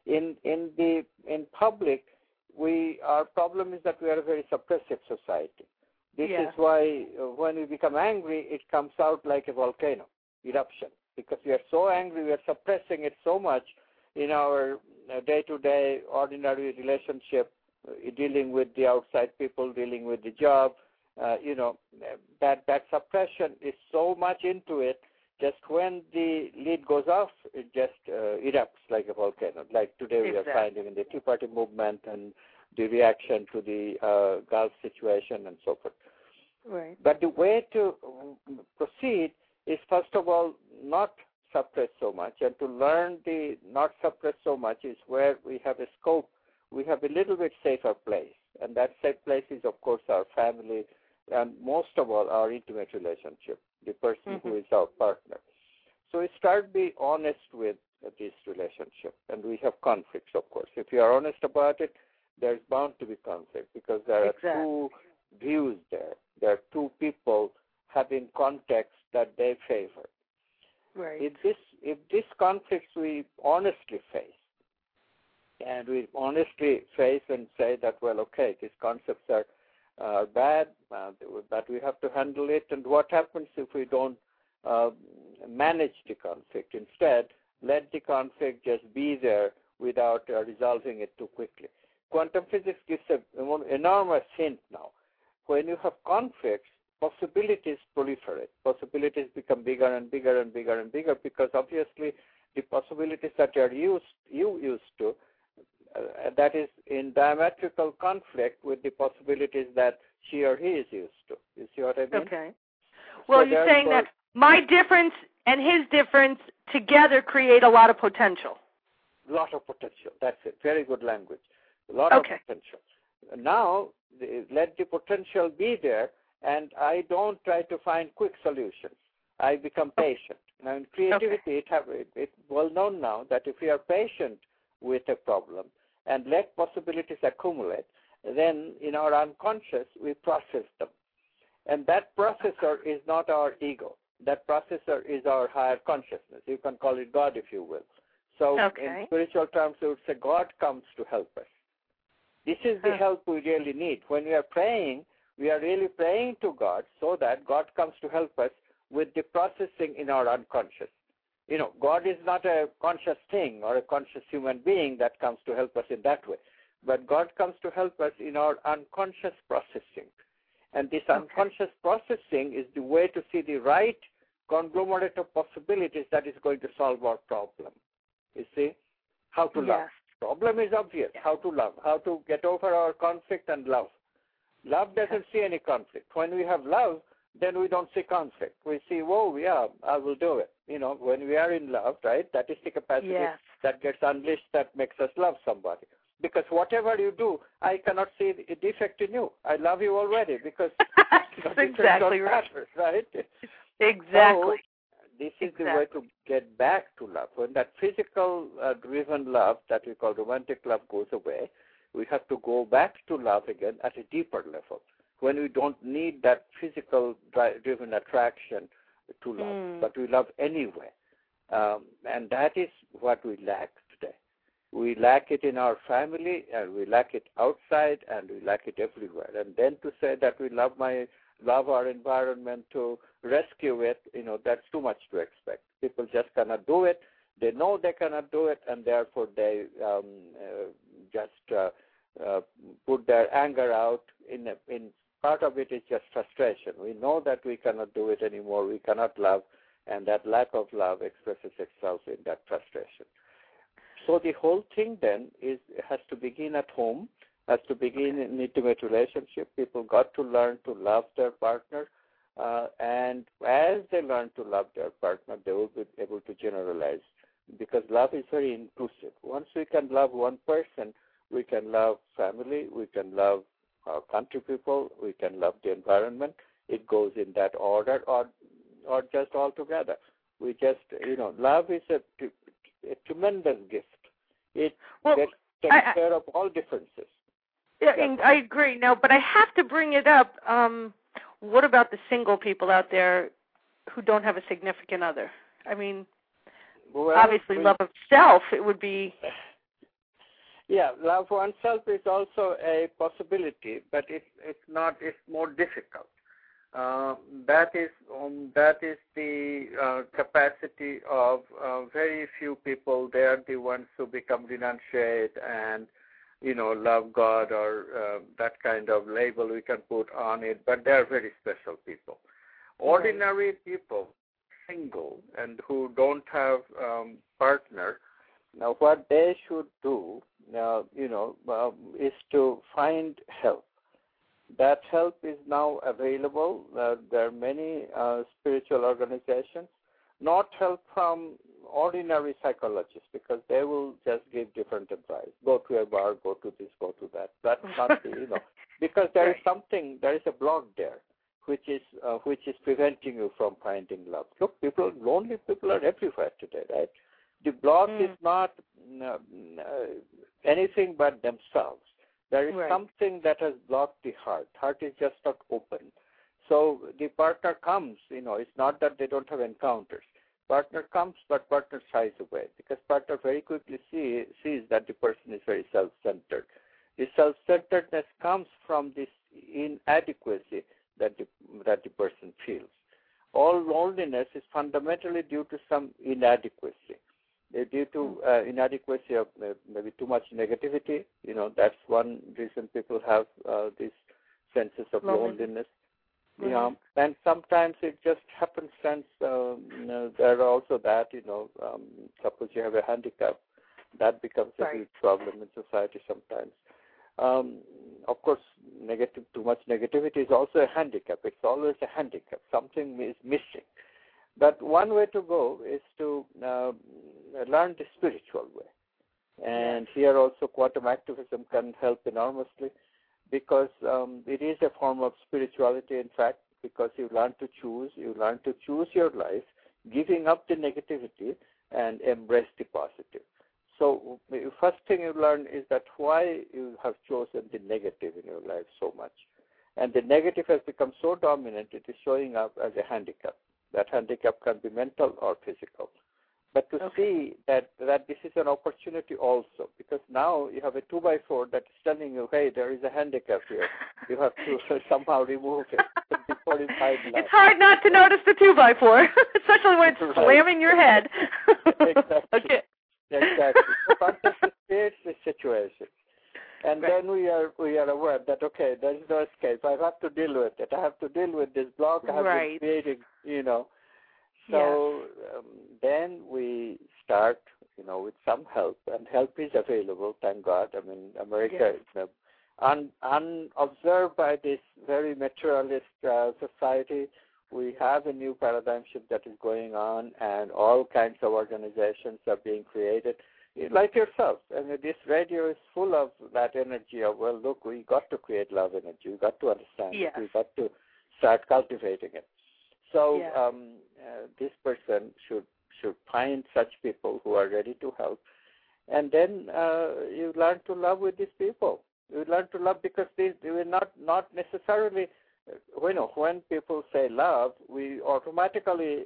In public, our problem is that we are a very suppressive society. This is why when we become angry, it comes out like a volcano eruption, because we are so angry, we are suppressing it so much in our day-to-day ordinary relationship, dealing with the outside people, dealing with the job. That suppression is so much into it. Just when the lid goes off, it just erupts like a volcano. Like today we are finding in the Tea Party movement and the reaction to the Gulf situation and so forth. Right. But the way to proceed is, first of all, not suppress so much, and to learn the not suppress so much is where we have a scope. We have a little bit safer place, and that safe place is, of course, our family, and most of all, our intimate relationship, the person who is our partner. So we start being honest with this relationship, and we have conflicts, of course. If you are honest about it, there's bound to be conflict, because there are two views there. There are two people having context that they favor. Right. If this conflicts we honestly face, and we honestly face and say that, well, okay, these concepts are bad, but we have to handle it, and what happens if we don't manage the conflict? Instead, let the conflict just be there without resolving it too quickly. Quantum physics gives an enormous hint now. When you have conflicts, possibilities proliferate. Possibilities become bigger and bigger and bigger and bigger, because obviously the possibilities that you used to that is in diametrical conflict with the possibilities that she or he is used to. You see what I mean? Okay. Well, So you're saying that my difference and his difference together create a lot of potential. Lot of potential. That's it. Very good language. A lot of potential. Now, let the potential be there, and I don't try to find quick solutions. I become patient. Now, in creativity, it's well known now that if we are patient with a problem and let possibilities accumulate, then in our unconscious, we process them. And that processor is not our ego. That processor is our higher consciousness. You can call it God, if you will. So in spiritual terms, we would say God comes to help us. This is the help we really need. When we are praying, we are really praying to God so that God comes to help us with the processing in our unconscious. You know, God is not a conscious thing or a conscious human being that comes to help us in that way. But God comes to help us in our unconscious processing. And this unconscious processing is the way to see the right conglomerate of possibilities that is going to solve our problem. You see? How to love. Problem is obvious. How to love. How to get over our conflict and love. Love doesn't see any conflict. When we have love, then we don't see conflict. We see, whoa, yeah, I will do it. You know, when we are in love, right, that is the capacity that gets unleashed that makes us love somebody. Because whatever you do, I cannot see a defect in you. I love you already because that's exactly right. Right? Exactly. So this is the way to get back to love. When that physical driven love that we call romantic love goes away, we have to go back to love again at a deeper level. When we don't need that physical driven attraction to love, but we love anyway. And that is what we lack today. We lack it in our family, and we lack it outside, and we lack it everywhere. And then to say that we love our environment to rescue it, you know, that's too much to expect. People just cannot do it. They know they cannot do it, and therefore they just put their anger out. In part of it is just frustration. We know that we cannot do it anymore. We cannot love, and that lack of love expresses itself in that frustration. So the whole thing then has to begin at home, has to begin in intimate relationship. People got to learn to love their partner, and as they learn to love their partner, they will be able to generalize, because love is very inclusive. Once we can love one person, we can love family, we can love our country people, we can love the environment. It goes in that order, or just all together. We just, you know, love is a tremendous gift. It takes care of all differences. Yeah, I agree. Now, but I have to bring it up. What about the single people out there who don't have a significant other? I mean, obviously love of self, it would be... Yeah, love oneself is also a possibility, but it's more difficult. That is the capacity of very few people. They are the ones who become renunciate and, you know, love God, or that kind of label we can put on it, but they are very special people. Ordinary people, single, and who don't have partner, now what they should do, is to find help. That help is now available. There are many spiritual organizations. Not help from ordinary psychologists, because they will just give different advice. Go to a bar, go to this, go to that. That's not the, because there is a block there, which is preventing you from finding love. Look, lonely people are everywhere today, right? The block is not anything but themselves. There is something that has blocked the heart. Heart is just not open. So the partner comes, it's not that they don't have encounters. Partner comes, but partner shies away, because partner very quickly sees that the person is very self-centered. The self-centeredness comes from this inadequacy that the person feels. All loneliness is fundamentally due to some inadequacy. Due to inadequacy of maybe too much negativity, that's one reason people have these senses of loneliness. And sometimes it just happens since there are also that, suppose you have a handicap, That becomes a Right. huge problem in society sometimes. Of course, too much negativity is also a handicap. It's always a handicap. Something is missing. But one way to go is to learn the spiritual way. And here also quantum activism can help enormously, because it is a form of spirituality, in fact, because you learn to choose your life, giving up the negativity and embrace the positive. So the first thing you learn is that why you have chosen the negative in your life so much. And the negative has become so dominant, it is showing up as a handicap. That handicap can be mental or physical. But to see that this is an opportunity also, because now you have a 2x4 that is telling you, hey, there is a handicap here. You have to somehow remove it before you find love. It's hard not to notice the 2x4, especially when it's Right. slamming your head. Exactly. Okay. Exactly. So consciousness creates this situation. And Right. then we are aware that, okay, there is no escape. I have to deal with it. I have to deal with this block I have been creating, So then we start, with some help, and help is available, thank God. I mean, America is unobserved by this very materialist society. We have a new paradigm shift that is going on, and all kinds of organizations are being created, like yourself. I mean, this radio is full of that energy of, well, look, we got to create love energy. We got to understand it. We got to start cultivating it. So this person should find such people who are ready to help, and then you learn to love with these people. You learn to love because they were not necessarily. When people say love, we automatically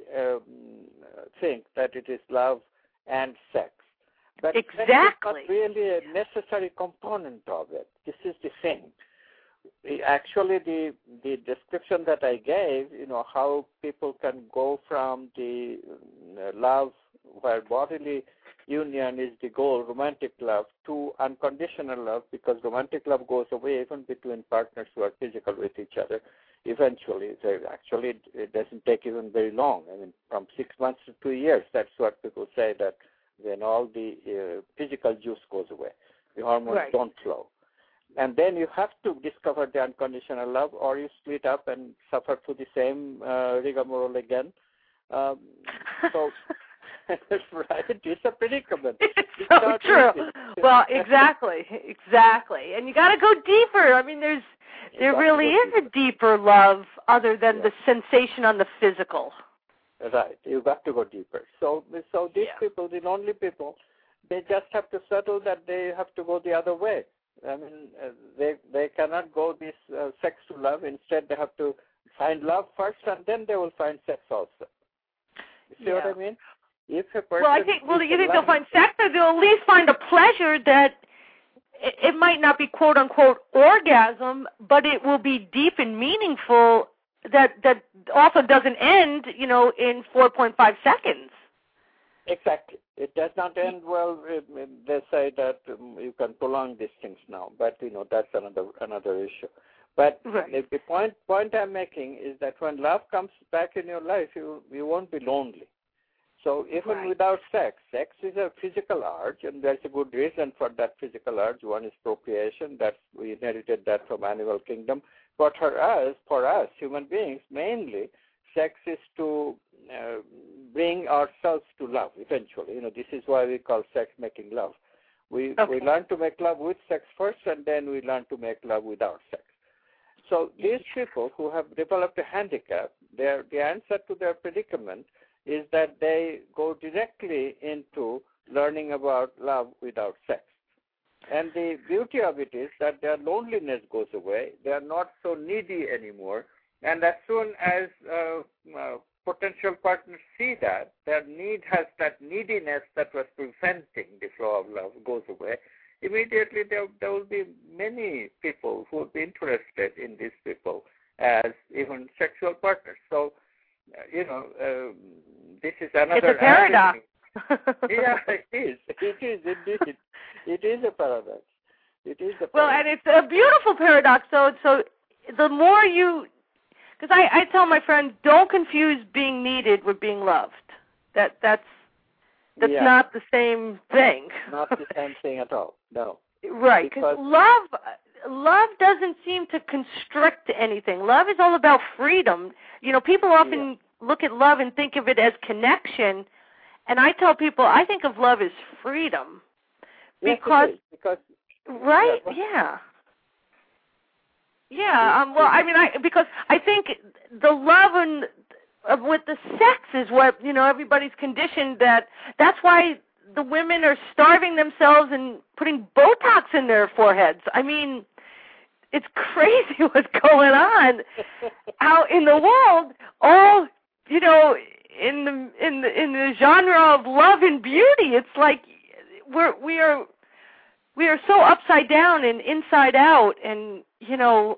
think that it is love and sex. But exactly. That is not really a necessary component of it. This is the thing. Actually, the description that I gave, how people can go from the love where bodily union is the goal, romantic love, to unconditional love, because romantic love goes away even between partners who are physical with each other. Eventually, it doesn't take even very long. I mean, from 6 months to 2 years, that's what people say, that when all the physical juice goes away, the hormones don't flow. And then you have to discover the unconditional love, or you split up and suffer through the same rigmarole again. So, right, it's a predicament. It's so true. Easy. Well, exactly. And you got to go deeper. I mean, there really is a deeper love other than the sensation on the physical. Right, you got to go deeper. So these people, the lonely people, they just have to settle that they have to go the other way. I mean, they cannot go this sex to love. Instead, they have to find love first, and then they will find sex also. You see what I mean? If a person you think they'll find sex, or they'll at least find a pleasure that it might not be quote unquote orgasm, but it will be deep and meaningful. That also doesn't end, in 4.5 seconds. Exactly. It does not end well. They say that you can prolong these things now, but that's another issue. But the point I'm making is that when love comes back in your life, you won't be lonely. So even without sex is a physical urge, and there's a good reason for that physical urge. One is procreation. We inherited that from animal kingdom. But for us human beings, mainly, sex is to bring ourselves to love eventually. This is why we call sex making love. We learn to make love with sex first, and then we learn to make love without sex. So these people who have developed a handicap, the answer to their predicament is that they go directly into learning about love without sex. And the beauty of it is that their loneliness goes away. They are not so needy anymore. And as soon as potential partners see that, their need has that neediness that was preventing the flow of love goes away, immediately there will be many people who will be interested in these people as even sexual partners. So, this is another... It's a paradox. Yeah, it is. It is indeed. It is a paradox. It is a paradox. Well, and it's a beautiful paradox. So the more you... Because I tell my friends, don't confuse being needed with being loved. That's that's not the same thing. Not the same thing at all. No. Right, because love doesn't seem to constrict anything. Love is all about freedom. You know, people often look at love and think of it as connection, and I tell people I think of love as freedom. Because right? Well, I mean, because I think the love and with the sex is what, you know, everybody's conditioned that's why the women are starving themselves and putting Botox in their foreheads. I mean, it's crazy what's going on out in the world. All, you know, in the genre of love and beauty, it's like we are so upside down and inside out, and you know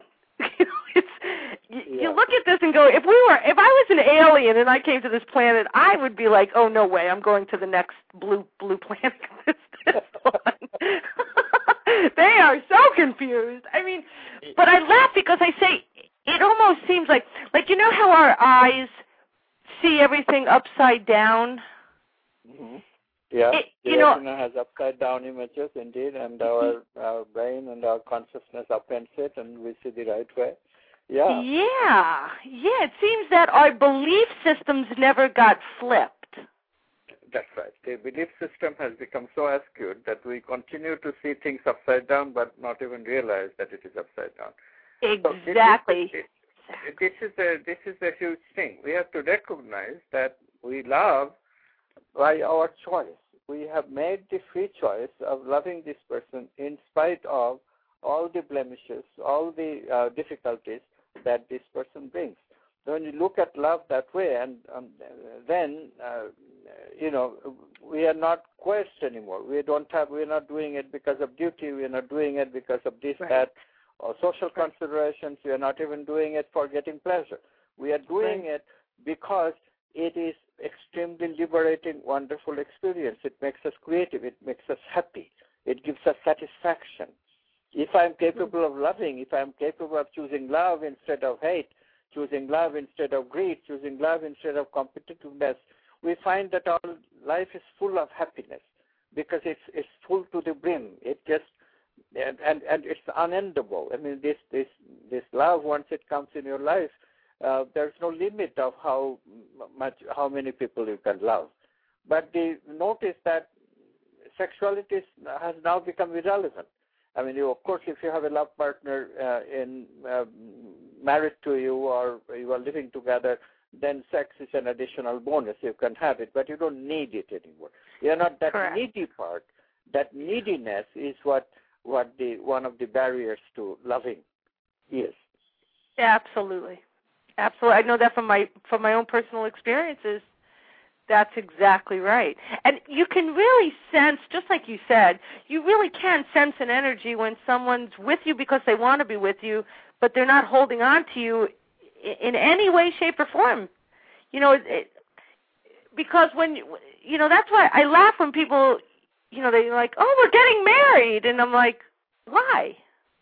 you look at this and go, if I was an alien and I came to this planet, I would be like, oh no way, I'm going to the next blue planet. This one. They are so confused. I mean, but I laugh because I say it almost seems like you know how our eyes see everything upside down. Mm-hmm. Yeah, the retina has upside-down images, indeed, and our brain and our consciousness upends it, and we see the right way. Yeah. Yeah. It seems that our belief systems never got flipped. That's right. The belief system has become so skewed that we continue to see things upside down, but not even realize that it is upside down. Exactly. So this is a huge thing. We have to recognize that we love by our choice. We have made the free choice of loving this person in spite of all the blemishes, all the difficulties that this person brings. So when you look at love that way, and then you know, we are not coerced anymore. We are not doing it because of duty. We are not doing it because of this, that, or social considerations. We are not even doing it for getting pleasure. We are doing it because it is extremely liberating, wonderful experience. It makes us creative. It makes us happy. It gives us satisfaction. If I'm capable of loving, if I'm capable of choosing love instead of hate, choosing love instead of greed, choosing love instead of competitiveness, we find that our life is full of happiness because it's full to the brim. It just and it's unendable. I mean, this love, once it comes in your life, there's no limit of how many people you can love. But notice that sexuality has now become irrelevant. I mean, of course, if you have a love partner married to you or you are living together, then sex is an additional bonus. You can have it, but you don't need it anymore. You're not that needy part. That neediness is what one of the barriers to loving is. Absolutely. Absolutely. I know that from my own personal experiences. That's exactly right. And you can really sense, just like you said, you really can sense an energy when someone's with you because they want to be with you, but they're not holding on to you in any way, shape, or form. You know, because when, you know, that's why I laugh when people, you know, they're like, oh, we're getting married. And I'm like, why?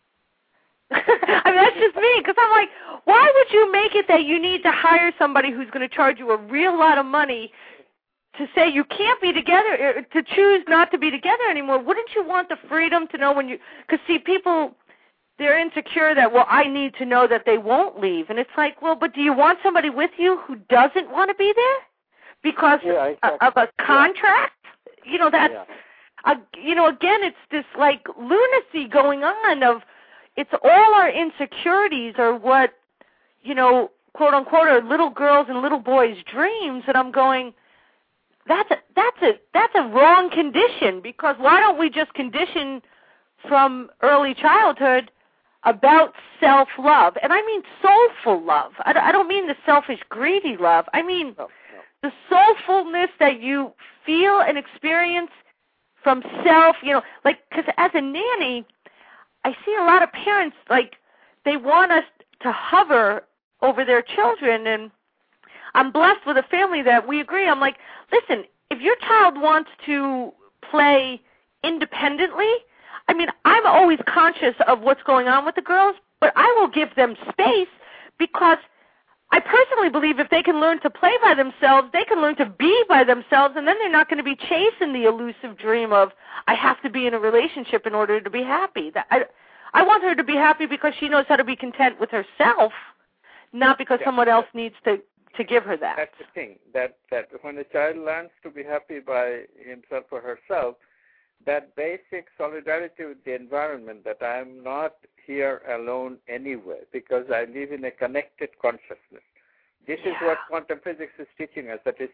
I mean, that's just me, because I'm like, why would you make it that you need to hire somebody who's going to charge you a real lot of money to say you can't be together, to choose not to be together anymore? Wouldn't you want the freedom to know when you, because see, people, they're insecure that, well, I need to know that they won't leave. And it's like, well, but do you want somebody with you who doesn't want to be there because of a contract? You know, that's, you know, again, it's this like lunacy going on of, it's all our insecurities are what, you know, quote unquote, are little girls and little boys' dreams. And I'm going, that's a wrong condition, because why don't we just condition from early childhood about self-love? And I mean soulful love. I don't mean the selfish, greedy love. I mean the soulfulness that you feel and experience from self, you know, like, because as a nanny, I see a lot of parents, like, they want us to hover over their children, and I'm blessed with a family that we agree. I'm like, listen, if your child wants to play independently, I mean, I'm always conscious of what's going on with the girls, but I will give them space, because I personally believe if they can learn to play by themselves, they can learn to be by themselves, and then they're not going to be chasing the elusive dream of, I have to be in a relationship in order to be happy. I want her to be happy because she knows how to be content with herself, not because someone else needs to give her that. That's the thing, that when a child learns to be happy by himself or herself, that basic solidarity with the environment, that I'm not here alone anyway because I live in a connected consciousness. This is what quantum physics is teaching us. That is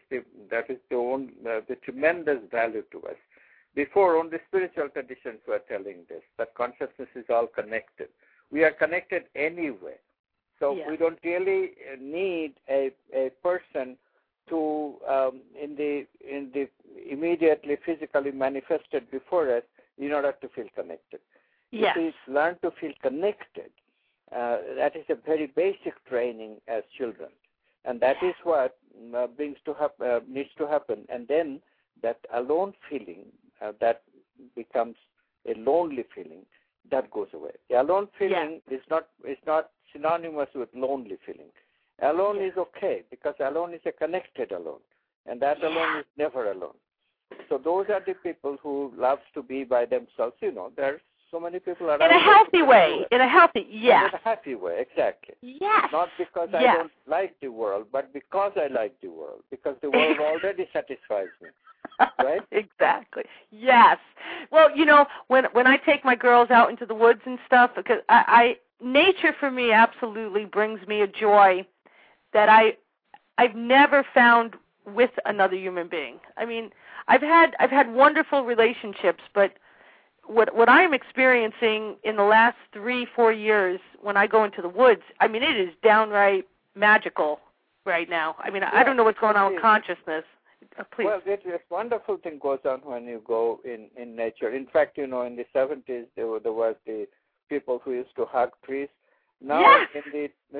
the tremendous value to us. Before, only spiritual traditions were telling this, that consciousness is all connected. We are connected anyway. So we don't really need a person to in the immediately physically manifested before us in order to feel connected. Yes. If we learn to feel connected, that is a very basic training as children, and that is what needs to happen. And then that alone feeling that becomes a lonely feeling, that goes away. The alone feeling is not synonymous with lonely feeling. Alone is okay because alone is a connected alone, and that alone is never alone. So those are the people who loves to be by themselves. There's so many people around. In a healthy way. In a happy way, exactly. Yes. Not because I don't like the world, but because I like the world, because the world already satisfies me. Right? Exactly. Yes. Well, when I take my girls out into the woods and stuff, because nature for me absolutely brings me a joy that I've never found with another human being. I mean, I've had wonderful relationships, but what I'm experiencing in the last 3-4 years when I go into the woods, I mean, it is downright magical right now. I mean, I don't know what's going on with consciousness. Please. Well, this wonderful thing goes on when you go in nature. In fact, in the 70s, there was the people who used to hug trees. Now, in the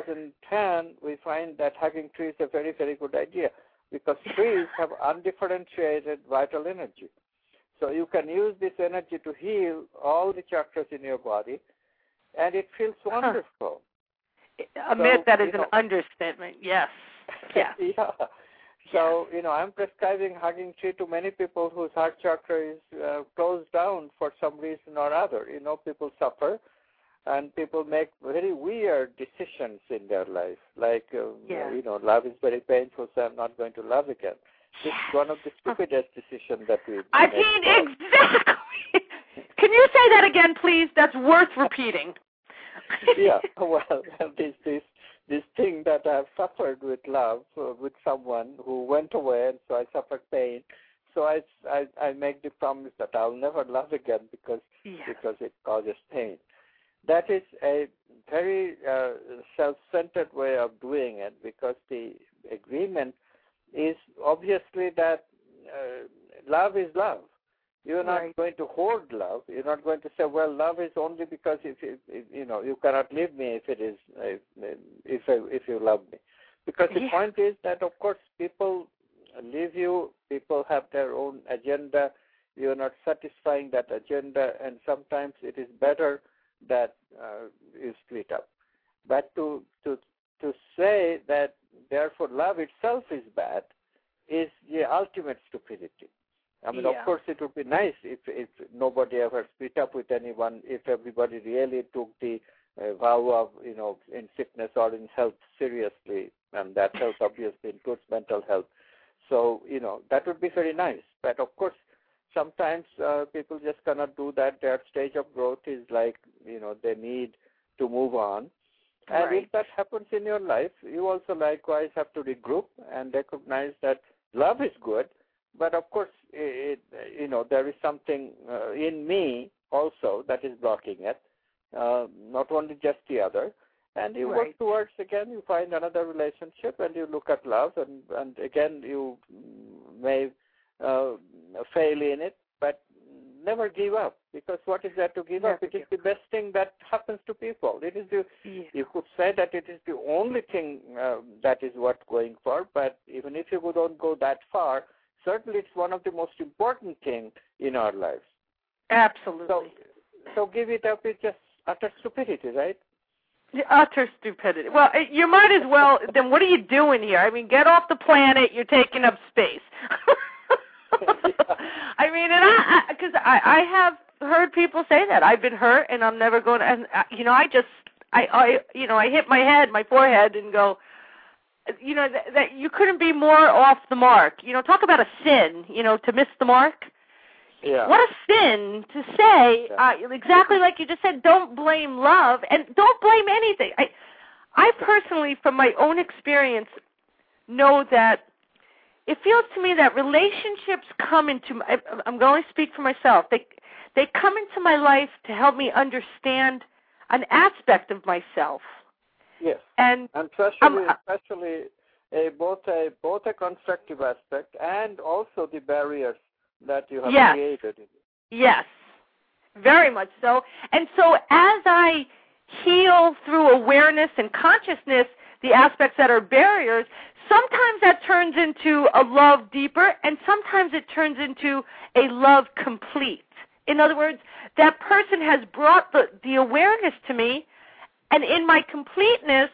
2010, we find that hugging trees is a very, very good idea because trees have undifferentiated vital energy. So you can use this energy to heal all the chakras in your body, and it feels wonderful. Amit, that is an understatement. Yes. Yeah. So, I'm prescribing hugging tree to many people whose heart chakra is closed down for some reason or other. People suffer, and people make very weird decisions in their life. Like, love is very painful, so I'm not going to love again. This is one of the stupidest decisions that we I mean, exactly. Can you say that again, please? That's worth repeating. Well, this thing that I've suffered with love with someone who went away, and so I suffered pain. So I make the promise that I'll never love again because it causes pain. That is a very self-centered way of doing it because the agreement is obviously that love is love. You're not going to hoard love. You're not going to say, well, love is only because if you cannot leave me if you love me. Because the point is that, of course, people leave you. People have their own agenda. You're not satisfying that agenda, and sometimes it is better that you split up. But to say that therefore love itself is bad is the ultimate stupidity. I mean, of course, it would be nice if nobody ever split up with anyone, if everybody really took the vow of, in sickness or in health seriously, and that health obviously includes mental health. So, that would be very nice. But, of course, sometimes people just cannot do that. Their stage of growth is like, they need to move on. And if that happens in your life, you also likewise have to regroup and recognize that love is good. But, of course, there is something in me also that is blocking it, not only just the other. And you work towards, again, you find another relationship and you look at love, and again, you may fail in it, but never give up, because what is there to give up? It is the best thing that happens to people. It is you could say that it is the only thing that is worth going for, but even if you don't go that far, certainly it's one of the most important things in our lives. Absolutely. So give it up is just utter stupidity, right? Utter stupidity. Well, you might as well, then what are you doing here? I mean, get off the planet. You're taking up space. I mean, and because I have heard people say that. I've been hurt, and I'm never going to, and, I hit my head, my forehead, and go, that you couldn't be more off the mark. Talk about a sin, to miss the mark. Yeah. What a sin to say, exactly like you just said, don't blame love, and don't blame anything. I personally, from my own experience, know that it feels to me that relationships come into, I'm going to speak for myself, they come into my life to help me understand an aspect of myself. Yes, and especially both a constructive aspect and also the barriers that you have created. Yes, very much so. And so as I heal through awareness and consciousness the aspects that are barriers, sometimes that turns into a love deeper, and sometimes it turns into a love complete. In other words, that person has brought the awareness to me, and in my completeness,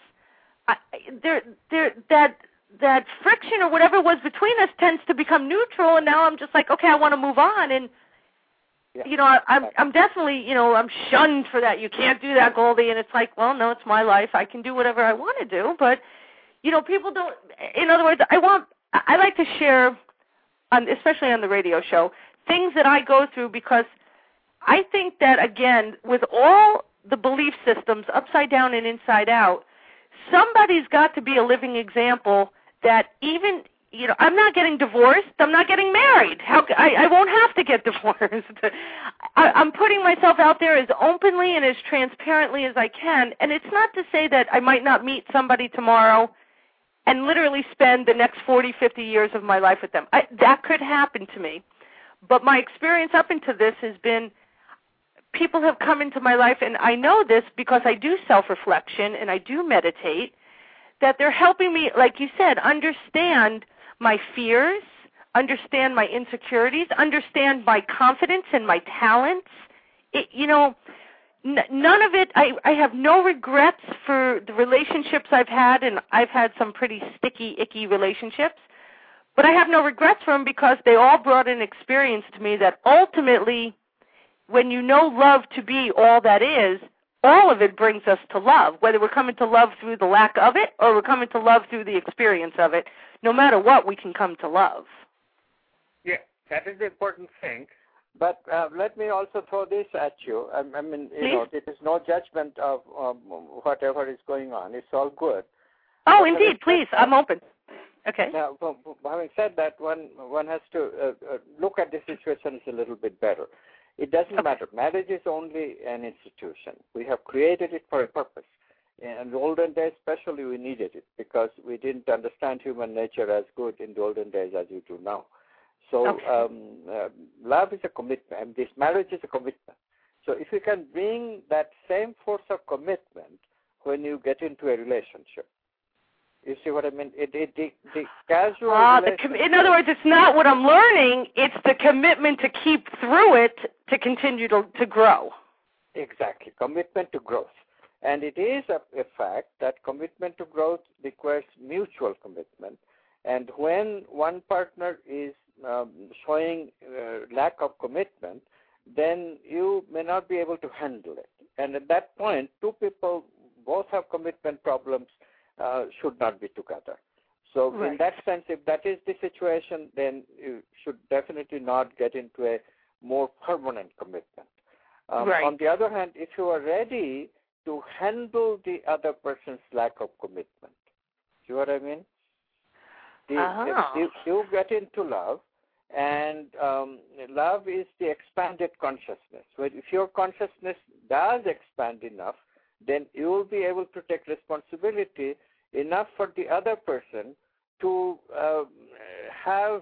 that friction or whatever was between us tends to become neutral, and now I'm just like, okay, I want to move on, and I'm definitely, I'm shunned for that. You can't do that, Goldie, and it's like, well, no, it's my life. I can do whatever I want to do, but people don't. In other words, I like to share, especially on the radio show, things that I go through, because I think that, again, with all the belief systems upside down and inside out, somebody's got to be a living example that even, I'm not getting divorced. I'm not getting married. I won't have to get divorced. I'm putting myself out there as openly and as transparently as I can. And it's not to say that I might not meet somebody tomorrow and literally spend the next 40, 50 years of my life with them. That could happen to me. But my experience up into this has been, people have come into my life, and I know this because I do self-reflection and I do meditate, that they're helping me, like you said, understand my fears, understand my insecurities, understand my confidence and my talents. None of it, I have no regrets for the relationships I've had, and I've had some pretty sticky, icky relationships, but I have no regrets for them because they all brought an experience to me that ultimately, when you know love to be all that is, all of it brings us to love, whether we're coming to love through the lack of it or we're coming to love through the experience of it. No matter what, we can come to love. Yeah, that is the important thing. But let me also throw this at you. I mean, it is no judgment of whatever is going on. It's all good. Oh, but indeed, please. I'm open. Okay. Now, having said that, one has to look at the situations a little bit better. It doesn't matter. Marriage is only an institution. We have created it for a purpose. In the olden days, especially, we needed it because we didn't understand human nature as good in the olden days as you do now. So love is a commitment, and this marriage is a commitment. So if you can bring that same force of commitment when you get into a relationship, you see what I mean? The casual in other words, it's not what I'm learning. It's the commitment to keep through it to continue to grow. Exactly. Commitment to growth. And it is a fact that commitment to growth requires mutual commitment. And when one partner is showing lack of commitment, then you may not be able to handle it. And at that point, two people both have commitment problems, should not be together. So in that sense, if that is the situation, then you should definitely not get into a more permanent commitment. On the other hand, if you are ready to handle the other person's lack of commitment, see what I mean? You get into love, and love is the expanded consciousness. But if your consciousness does expand enough, then you will be able to take responsibility enough for the other person to have,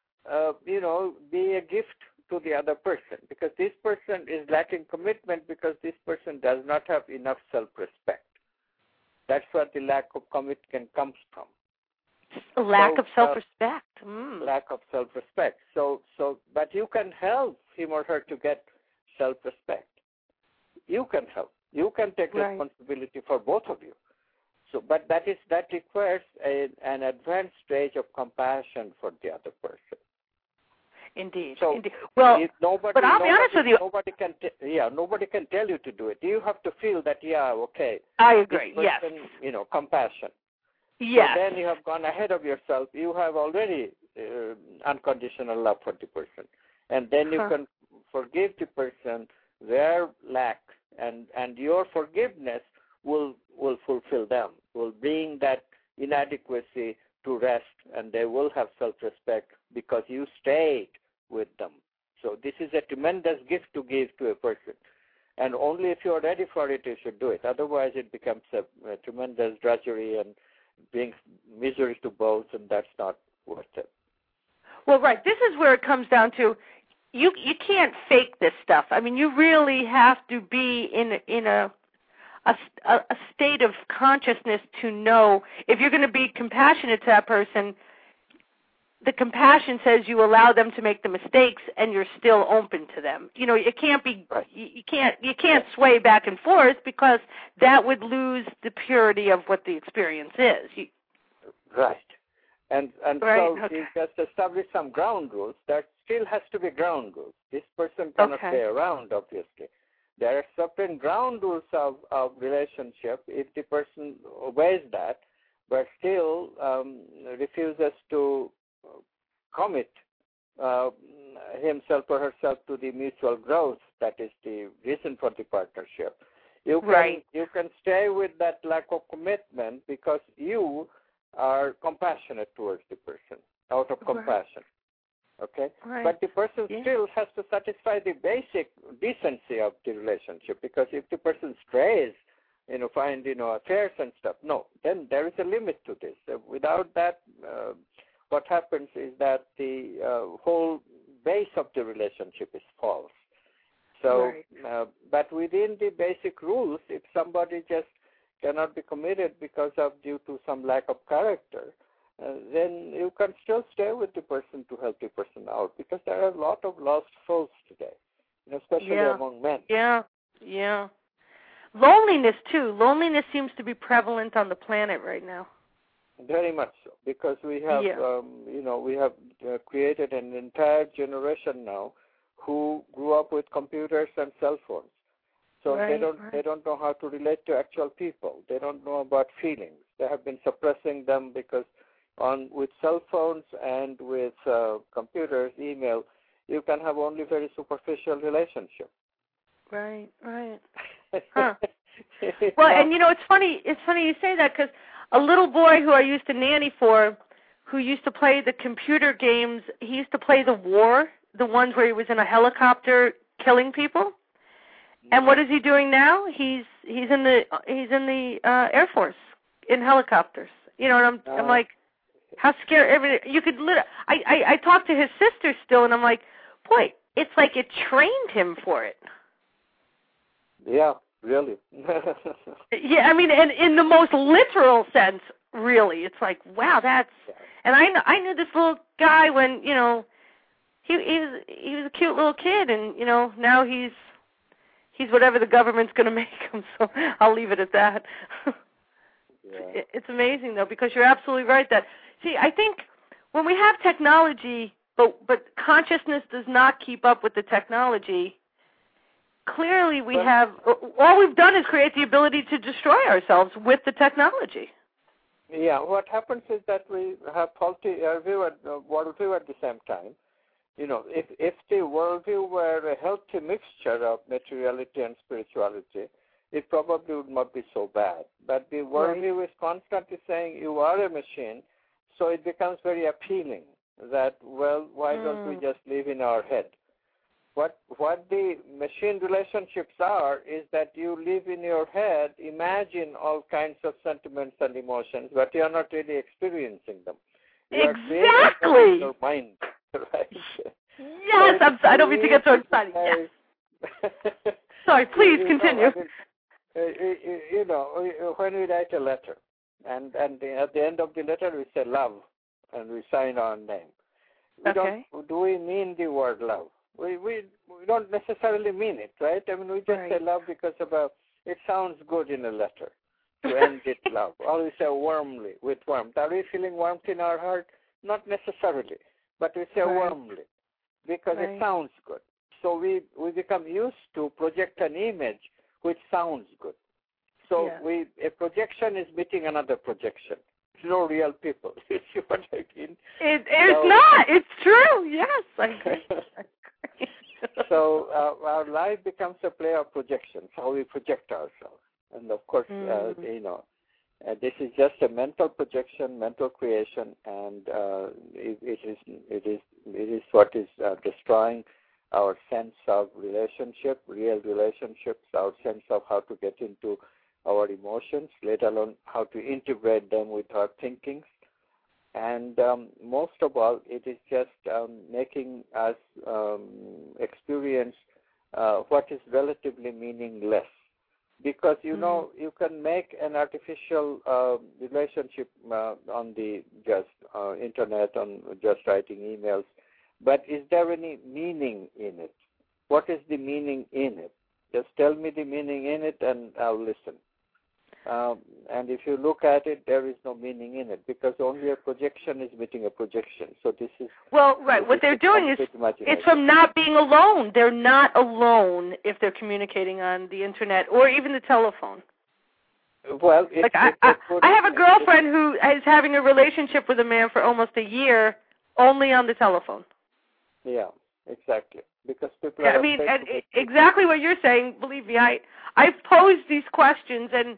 be a gift to the other person, because this person is lacking commitment because this person does not have enough self-respect. That's where the lack of commitment comes from. Lack of self-respect. Lack of self-respect. But you can help him or her to get self-respect. You can help. You can take Right. responsibility for both of you. So, but that requires an advanced stage of compassion for the other person. Indeed. So, Indeed. Well, but I'll be honest with you. Nobody can tell you to do it. You have to feel that, okay. I agree. This person, Yes. Compassion. Yes. So then you have gone ahead of yourself. You have already unconditional love for the person. And then you can forgive the person their lack, and your forgiveness will fulfill them, will bring that inadequacy to rest, and they will have self-respect because you stayed with them. So this is a tremendous gift to give to a person. And only if you are ready for it, you should do it. Otherwise, it becomes a tremendous drudgery and brings misery to both, and that's not worth it. Well, right. This is where it comes down to you can't fake this stuff. I mean, you really have to be in a state of consciousness to know if you're going to be compassionate to that person. The compassion says you allow them to make the mistakes, and you're still open to them. It can't be. Right. You can't sway back and forth because that would lose the purity of what the experience is. Right. And right. so Okay. you just establish some ground rules. There still has to be ground rules. This person cannot stay around, obviously. There are certain ground rules of relationship. If the person obeys that, but still refuses to commit himself or herself to the mutual growth, that is the reason for the partnership. You can stay with that lack of commitment because you are compassionate towards the person, out of compassion. Okay? Right. But the person still has to satisfy the basic decency of the relationship, because if the person strays, find, affairs and stuff, no, then there is a limit to this. Without that, what happens is that the whole base of the relationship is false. So, but within the basic rules, if somebody just cannot be committed due to some lack of character, then you can still stay with the person to help the person out, because there are a lot of lost souls today, especially among men. Yeah. Loneliness too. Loneliness seems to be prevalent on the planet right now. Very much so, because we have, we have created an entire generation now who grew up with computers and cell phones. So they don't know how to relate to actual people. They don't know about feelings. They have been suppressing them because with cell phones and with computers, email, you can have only very superficial relationship. Right. Huh. Well, and it's funny. It's funny you say that, because a little boy who I used to nanny for, who used to play the computer games, he used to play the war, the ones where he was in a helicopter killing people. And what is he doing now? He's in the Air Force in helicopters. And I'm like, how scary! You could I talked to his sister still, and I'm like, boy, it's like it trained him for it. Yeah, really. Yeah, I mean, and in the most literal sense, really, it's like, wow, that's. And I knew this little guy when he was a cute little kid, and now he's whatever the government's going to make him. So I'll leave it at that. It's amazing though, because you're absolutely right that. See, I think when we have technology, but consciousness does not keep up with the technology. Clearly, we have all we've done is create the ability to destroy ourselves with the technology. Yeah, what happens is that we have faulty worldview at the same time. If the worldview were a healthy mixture of materiality and spirituality, it probably would not be so bad. But the worldview is constantly saying you are a machine, so it becomes very appealing that, why don't we just live in our head? What the machine relationships are is that you live in your head, imagine all kinds of sentiments and emotions, but you are not really experiencing them. You exactly. in your mind, right? Yes, I don't mean to get so excited. Yes. Sorry, please continue. When we write a letter, and at the end of the letter we say love, and we sign our name. Do we mean the word love? We don't necessarily mean it, right? I mean, we just say love because of it sounds good in a letter to end with love. Or we say warmly, with warmth. Are we feeling warmth in our heart? Not necessarily, but we say warmly because it sounds good. So we become used to project an image which sounds good. So a projection is meeting another projection. It's no real people. You see what I mean? It's not. It's true. Yes, I agree. So our life becomes a play of projections, how we project ourselves. And of course, this is just a mental projection, mental creation, and it is what is destroying our sense of relationship, real relationships, our sense of how to get into our emotions, let alone how to integrate them with our thinkings. And most of all, it is just making us experience what is relatively meaningless. Because, you can make an artificial relationship on the just internet, on just writing emails, but is there any meaning in it? What is the meaning in it? Just tell me the meaning in it and I'll listen. And if you look at it, there is no meaning in it because only a projection is meeting a projection. So this is... Well, right. What they're doing is it's from not being alone. They're not alone if they're communicating on the internet or even the telephone. Well, I have a girlfriend who is having a relationship with a man for almost a year only on the telephone. Yeah, exactly. Because people are... exactly what you're saying. Believe me, I've posed these questions and...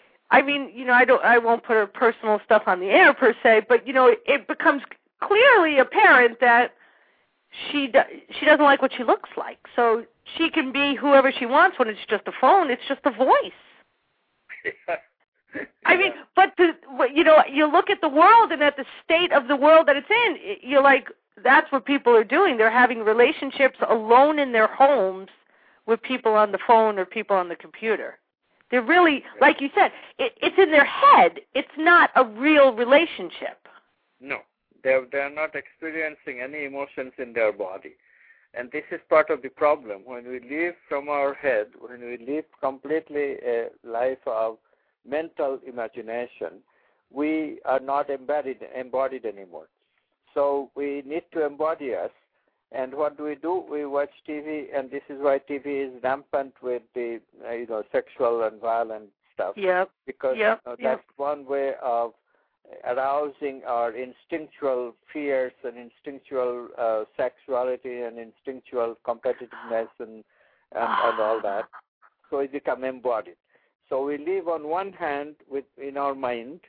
I won't put her personal stuff on the air per se, but it becomes clearly apparent that she doesn't like what she looks like. So she can be whoever she wants when it's just a phone. It's just a voice. But you look at the world and at the state of the world that it's in. You're like, that's what people are doing. They're having relationships alone in their homes with people on the phone or people on the computer. They're really, like you said, it's in their head. It's not a real relationship. No, they're not experiencing any emotions in their body. And this is part of the problem. When we live from our head, when we live completely a life of mental imagination, we are not embodied anymore. So we need to embody us. And what do? We watch TV, and this is why TV is rampant with the sexual and violent stuff. Yep. Because that's one way of arousing our instinctual fears and instinctual sexuality and instinctual competitiveness and all that. So we become embodied. So we live on one hand in our mind,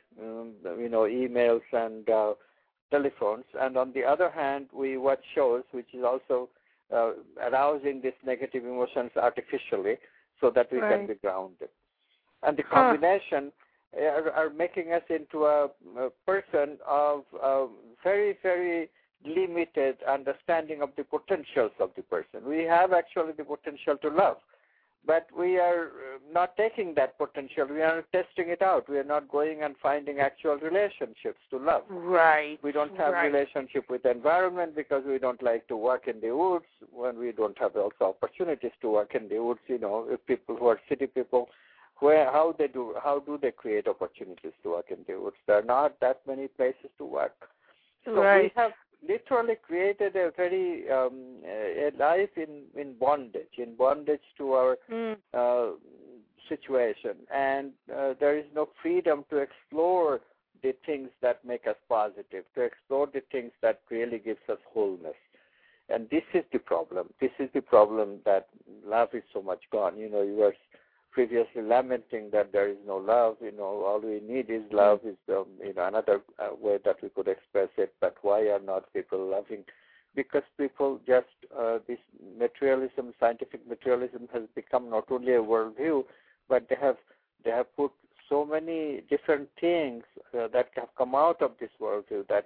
emails and telephones, and on the other hand, we watch shows, which is also arousing these negative emotions artificially so that we can be grounded. And the combination are making us into a person of very, very limited understanding of the potentials of the person. We have actually the potential to love, but we are not taking that potential. We are testing it out. We are not going and finding actual relationships to love. Right. We don't have relationship with the environment because we don't like to work in the woods, when we don't have also opportunities to work in the woods. If people who are city people, how do they create opportunities to work in the woods? There are not that many places to work. So we have literally created a very a life in bondage to our situation, and there is no freedom to explore the things that make us positive, to explore the things that really gives us wholeness. And this is the problem. This is the problem that love is so much gone. You were previously lamenting that there is no love. All we need is love is another way that we could express it. But why are not people loving? Because people just this materialism, scientific materialism, has become not only a worldview, but they have put so many different things that have come out of this worldview that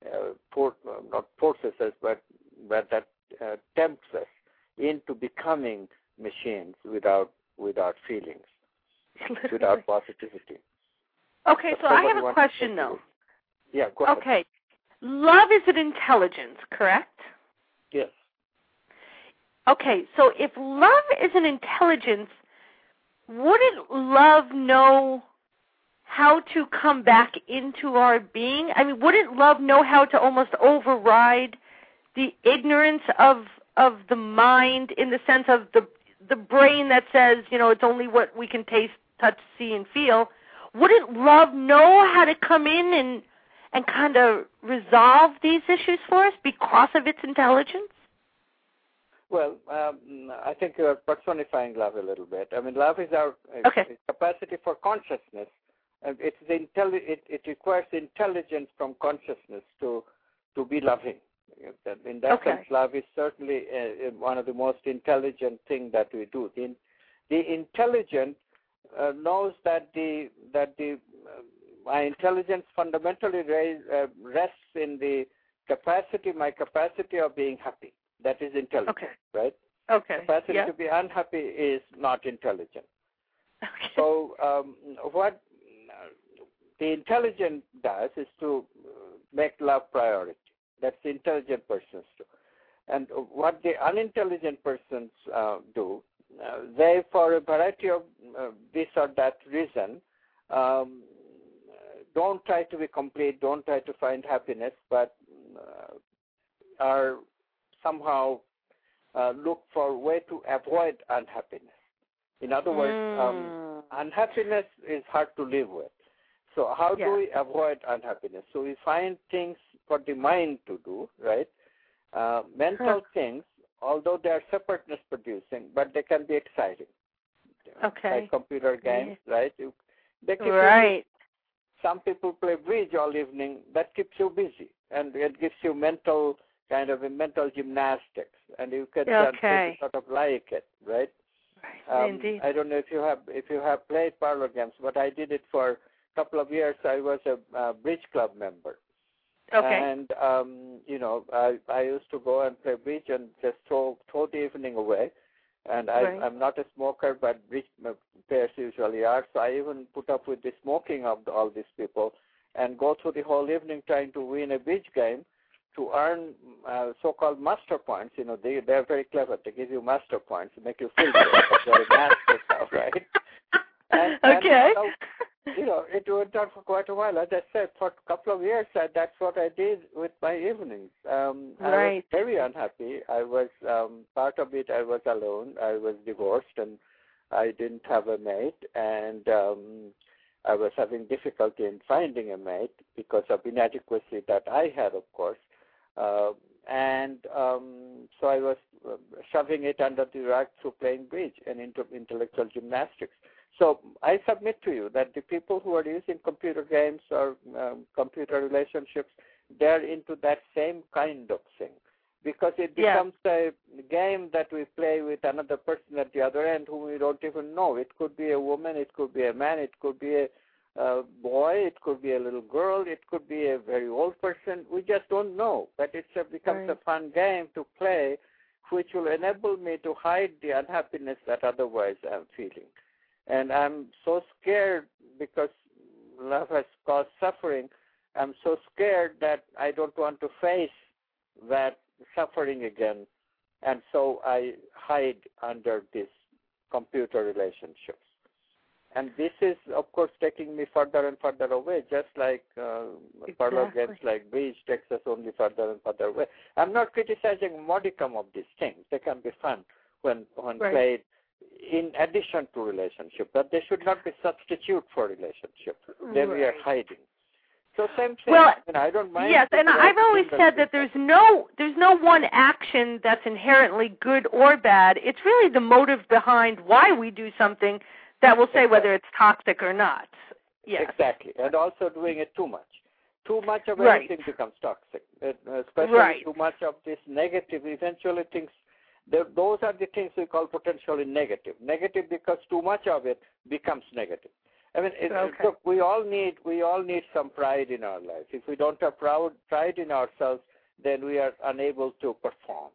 not forces us, but that tempts us into becoming machines without feelings, without positivity. Okay, so I have a question, though. Yeah, go ahead. Okay. Love is an intelligence, correct? Yes. Okay, so if love is an intelligence, wouldn't love know how to come back into our being? I mean, wouldn't love know how to almost override the ignorance of the mind, in the sense of the brain that says, it's only what we can taste, touch, see, and feel? Wouldn't love know how to come in and kind of resolve these issues for us because of its intelligence? Well, I think you are personifying love a little bit. I mean, love is our capacity for consciousness. And it requires intelligence from consciousness to be loving. In that sense, love is certainly one of the most intelligent things that we do. The intelligent knows that my intelligence fundamentally rests in my capacity of being happy. That is intelligent, right? Okay. Capacity to be unhappy is not intelligent. Okay. So what the intelligent does is to make love priority. That's the intelligent persons do. And what the unintelligent persons do, they, for a variety of this or that reason, don't try to be complete, don't try to find happiness, but are somehow look for a way to avoid unhappiness. In other words, unhappiness is hard to live with. So how do we avoid unhappiness? So we find things for the mind to do, right? Mental things, although they are separateness producing, but they can be exciting. Like computer games, right? They keep you busy. Some people play bridge all evening. That keeps you busy, and it gives you mental gymnastics, and you can sort of like it, right? Indeed. I don't know if you have played parlor games, but I did it for a couple of years. I was a bridge club member. And I used to go and play bridge and just throw the evening away. And I'm not a smoker, but bridge players usually are. So I even put up with the smoking of all these people and go through the whole evening trying to win a bridge game to earn so-called master points. They're very clever. They give you master points to make you feel good. They're masters now, right? And it went on for quite a while. As I said, for a couple of years, that's what I did with my evenings. I was very unhappy. I was, part of it, I was alone. I was divorced, and I didn't have a mate. And I was having difficulty in finding a mate because of inadequacy that I had, of course. So I was shoving it under the rug through playing bridge and into intellectual gymnastics. So I submit to you that the people who are using computer games or computer relationships, they're into that same kind of thing, because it becomes a game that we play with another person at the other end whom we don't even know. It could be a woman, it could be a man, it could be a boy, it could be a little girl, it could be a very old person. We just don't know. But it becomes a fun game to play, which will enable me to hide the unhappiness that otherwise I'm feeling. And I'm so scared because love has caused suffering. I'm so scared that I don't want to face that suffering again. And so I hide under these computer relationships. And this is, of course, taking me further and further away, just like parlor games like bridge takes us only further and further away. I'm not criticizing a modicum of these things. They can be fun when played in addition to relationship, but they should not be substitute for relationship. Then we are hiding. So same thing. Well, I don't mind. Yes, and I've always said that there's no one action that's inherently good or bad. It's really the motive behind why we do something that will say whether it's toxic or not. Yes. Exactly, and also doing it too much. Too much of everything becomes toxic, especially too much of this negative. Eventually, things. Those are the things we call potentially negative. Negative because too much of it becomes negative. I mean, look, we all need some pride in our life. If we don't have pride in ourselves, then we are unable to perform.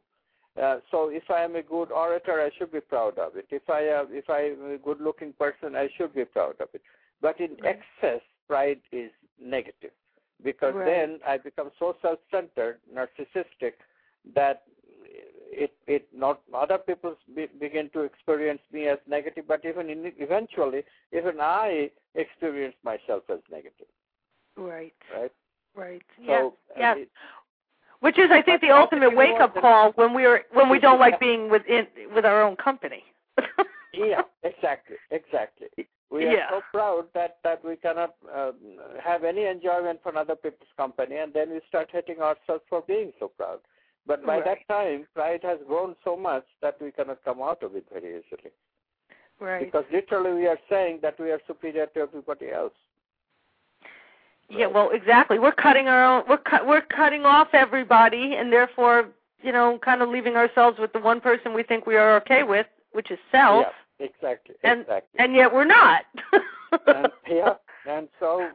So if I am a good orator, I should be proud of it. If I'm a good-looking person, I should be proud of it. But in excess, pride is negative, because then I become so self-centered, narcissistic, that not other people begin to experience me as negative, but eventually, even I experience myself as negative. Right. Right. Right. So, yes. Which is, I think, the ultimate wake-up call when we don't like being with our own company. Yeah, exactly. We are so proud that we cannot have any enjoyment from other people's company, and then we start hating ourselves for being so proud. But by that time, pride has grown so much that we cannot come out of it very easily. Right. Because literally we are saying that we are superior to everybody else. Yeah, well, exactly. We're cutting our own. We're cutting off everybody, and therefore, kind of leaving ourselves with the one person we think we are okay with, which is self. Yeah, exactly. And yet we're not. and so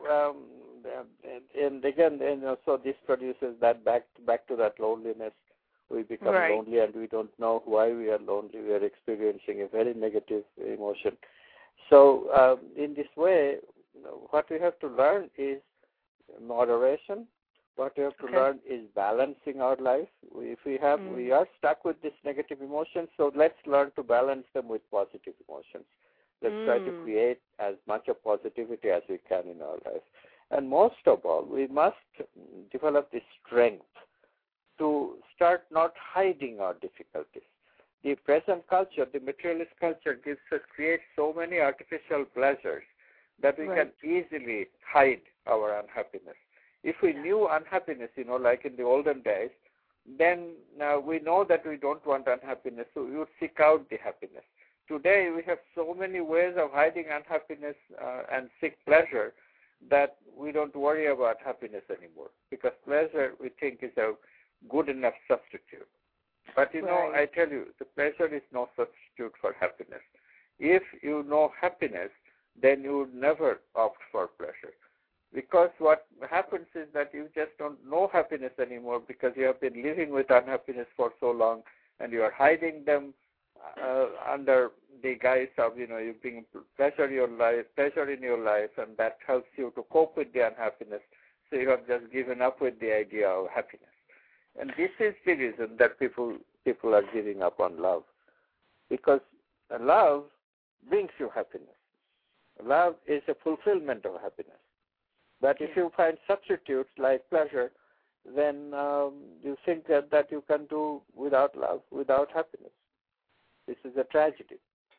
and again, so this produces that back to that loneliness. We become lonely, and we don't know why we are lonely. We are experiencing a very negative emotion. So in this way, what we have to learn is moderation. What we have to learn is balancing our life. We are stuck with this negative emotion, so let's learn to balance them with positive emotions. Let's try to create as much of positivity as we can in our life. And most of all, we must develop the strength to start not hiding our difficulties. The present culture, the materialist culture, creates so many artificial pleasures that we can easily hide our unhappiness. If we knew unhappiness, like in the olden days, then we know that we don't want unhappiness, so we would seek out the happiness. Today, we have so many ways of hiding unhappiness and seek pleasure that we don't worry about happiness anymore, because pleasure, we think, is a good enough substitute. But, I tell you, the pleasure is no substitute for happiness. If you know happiness, then you would never opt for pleasure. Because what happens is that you just don't know happiness anymore because you have been living with unhappiness for so long, and you are hiding them under the guise of, you bring pleasure in your life, and that helps you to cope with the unhappiness. So you have just given up with the idea of happiness. And this is the reason that people are giving up on love. Because love brings you happiness. Love is a fulfillment of happiness. But if you find substitutes like pleasure, then you think that you can do without love, without happiness. This is a tragedy.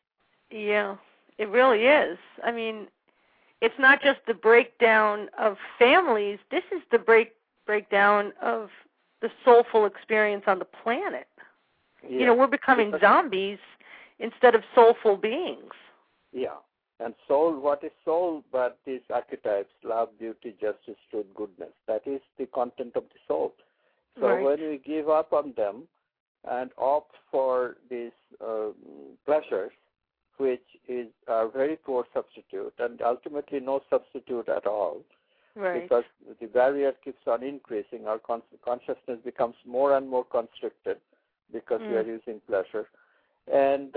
Yeah, it really is. I mean, it's not just the breakdown of families. This is the breakdown of the soulful experience on the planet. Yeah. We're becoming zombies instead of soulful beings. Yeah. And soul, what is soul but these archetypes, love, beauty, justice, truth, goodness? That is the content of the soul. So when we give up on them and opt for these pleasures, which is a very poor substitute and ultimately no substitute at all, because the barrier keeps on increasing, our consciousness becomes more and more constricted because we are using pleasure. And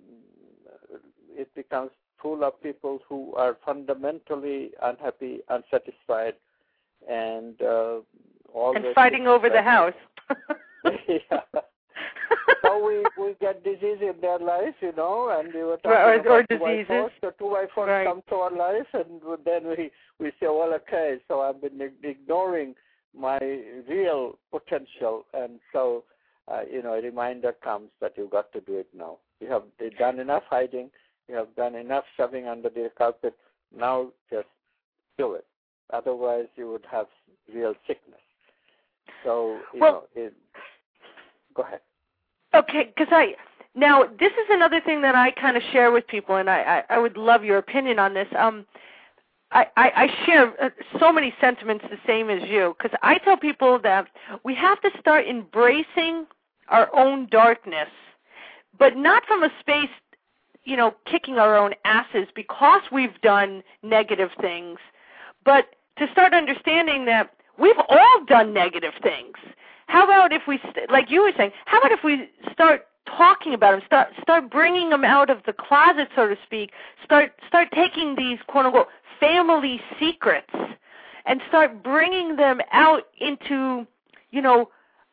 it becomes full of people who are fundamentally unhappy, unsatisfied, and always fighting over the house. So we get disease in their life, and we were talking about diseases. The 2x4 come to our life, and then we say, well, okay, so I've been ignoring my real potential, and so a reminder comes that you've got to do it now. You have done enough hiding. You have done enough shoving under the carpet. Now just do it. Otherwise, you would have real sickness. So, go ahead. Okay, because now this is another thing that I kind of share with people, and I would love your opinion on this. I share so many sentiments the same as you, because I tell people that we have to start embracing our own darkness, but not from a space kicking our own asses because we've done negative things, but to start understanding that we've all done negative things. How about if we, like you were saying, how about if we start talking about them, start bringing them out of the closet, so to speak, start taking these quote-unquote family secrets and start bringing them out into,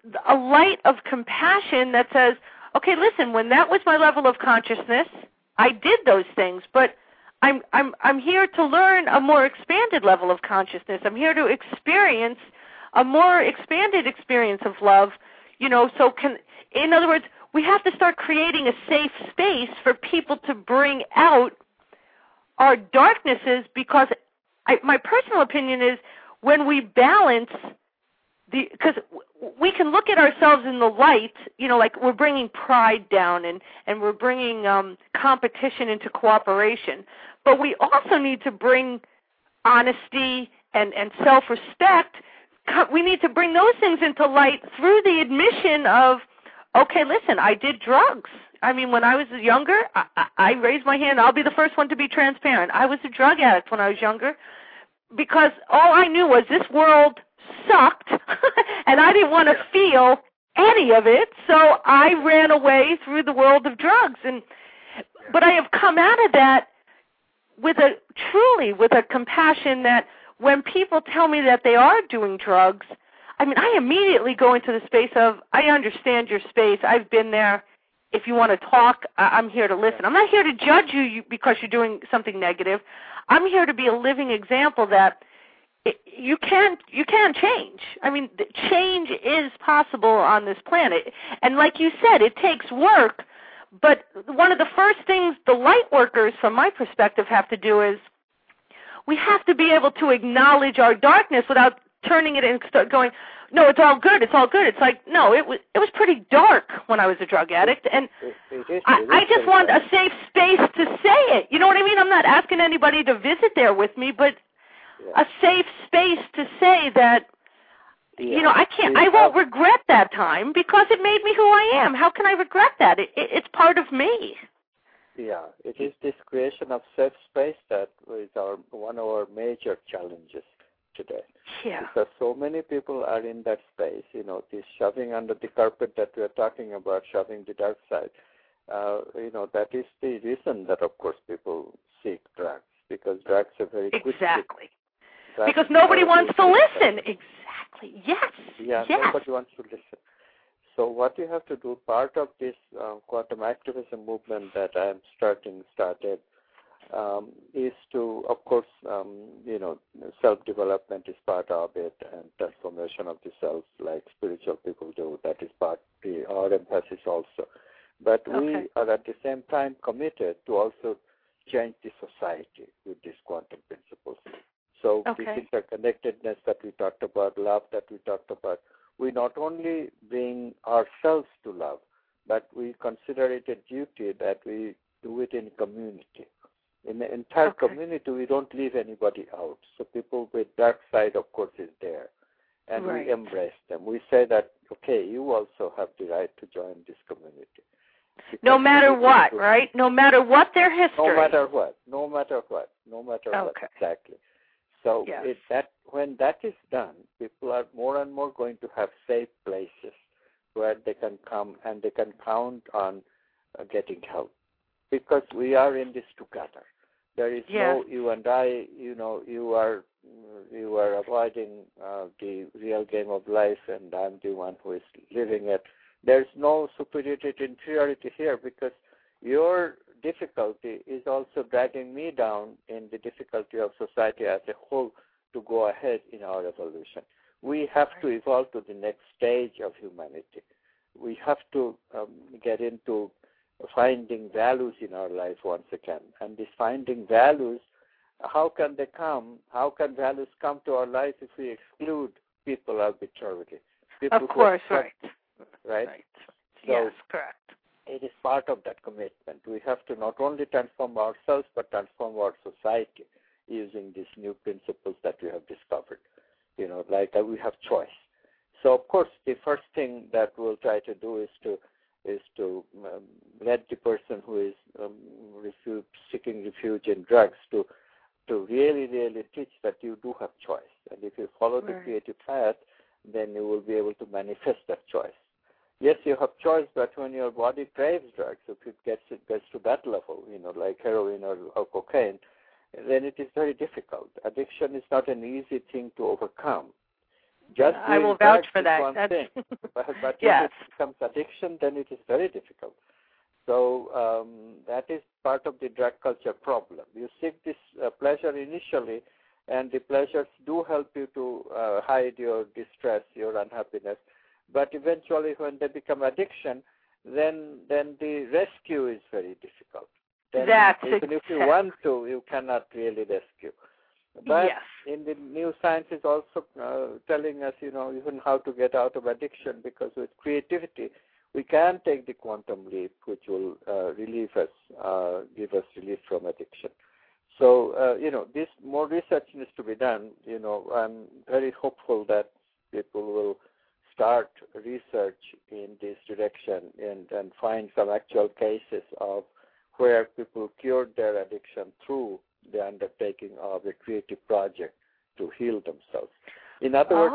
a light of compassion that says, okay, listen, when that was my level of consciousness, I did those things, but I'm here to learn a more expanded level of consciousness. I'm here to experience a more expanded experience of love, in other words, we have to start creating a safe space for people to bring out our darknesses, because my personal opinion is when we balance because we can look at ourselves in the light, like we're bringing pride down and we're bringing competition into cooperation. But we also need to bring honesty and self-respect. We need to bring those things into light through the admission of, okay, listen, I did drugs. I mean, when I was younger, I raised my hand. I'll be the first one to be transparent. I was a drug addict when I was younger because all I knew was this world sucked, and I didn't want to feel any of it, so I ran away through the world of drugs. But I have come out of that with a compassion that when people tell me that they are doing drugs, I mean, I immediately go into the space of, I understand your space. I've been there. If you want to talk, I'm here to listen. I'm not here to judge you because you're doing something negative. I'm here to be a living example that you can change. I mean, change is possible on this planet. And like you said, it takes work. But one of the first things the light workers, from my perspective, have to do is we have to be able to acknowledge our darkness without turning it and start going, no, it's all good, it's all good. It's like, no, it was pretty dark when I was a drug addict, and I just want a safe space to say it. You know what I mean? I'm not asking anybody to visit there with me, but a safe space to say that, I won't regret that time because it made me who I am. How can I regret that? It's part of me. Yeah, it is this creation of safe space that is one of our major challenges today. Yeah. Because so many people are in that space, this shoving under the carpet that we are talking about, shoving the dark side. That is the reason that, of course, people seek drugs, because drugs are very quick. Exactly. Because nobody wants to listen. Exactly. Yes. Yeah, yes. Nobody wants to listen. So what you have to do, part of this quantum activism movement that I am started, is to, of course, self-development is part of it, and transformation of the self, like spiritual people do. That is part of our emphasis also. But we are at the same time committed to also change the society with these quantum principles. So this interconnectedness that we talked about, love that we talked about, we not only bring ourselves to love, but we consider it a duty that we do it in community. In the entire community, we don't leave anybody out. So people with dark side, of course, is there. And we embrace them. We say that, okay, you also have the right to join this community. Because no matter what, right? No matter what their history. No matter what, exactly. So when that is done, people are more and more going to have safe places where they can come and they can count on getting help. Because we are in this together. There is no you and I, you are avoiding the real game of life, and I'm the one who is living it. There's no superiority, inferiority here, because your difficulty is also dragging me down in the difficulty of society as a whole to go ahead in our evolution. We have to evolve to the next stage of humanity. We have to get into finding values in our life once again. And these finding values, how can they come? How can values come to our life if we exclude people arbitrarily? People of course, right. So yes, correct. It is part of that commitment. We have to not only transform ourselves, but transform our society using these new principles that we have discovered. Like we have choice. So, of course, the first thing that we'll try to do is to let the person who is seeking refuge in drugs to really, really teach that you do have choice. And if you follow the creative path, then you will be able to manifest that choice. Yes, you have choice, but when your body craves drugs, if it gets to that level, like heroin or cocaine, then it is very difficult. Addiction is not an easy thing to overcome. Just I will doing vouch drugs for is that. one That's thing, but yes. if it becomes addiction, then it is very difficult. So that is part of the drug culture problem. You seek this pleasure initially, and the pleasures do help you to hide your distress, your unhappiness. But eventually, when they become addiction, then the rescue is very difficult. Then even if you want to, you cannot really rescue. But in the new science is also telling us, even how to get out of addiction, because with creativity, we can take the quantum leap, which will relieve us, give us relief from addiction. So, this more research needs to be done. I'm very hopeful that people will start research in this direction and find some actual cases of where people cured their addiction through the undertaking of a creative project to heal themselves. In other words,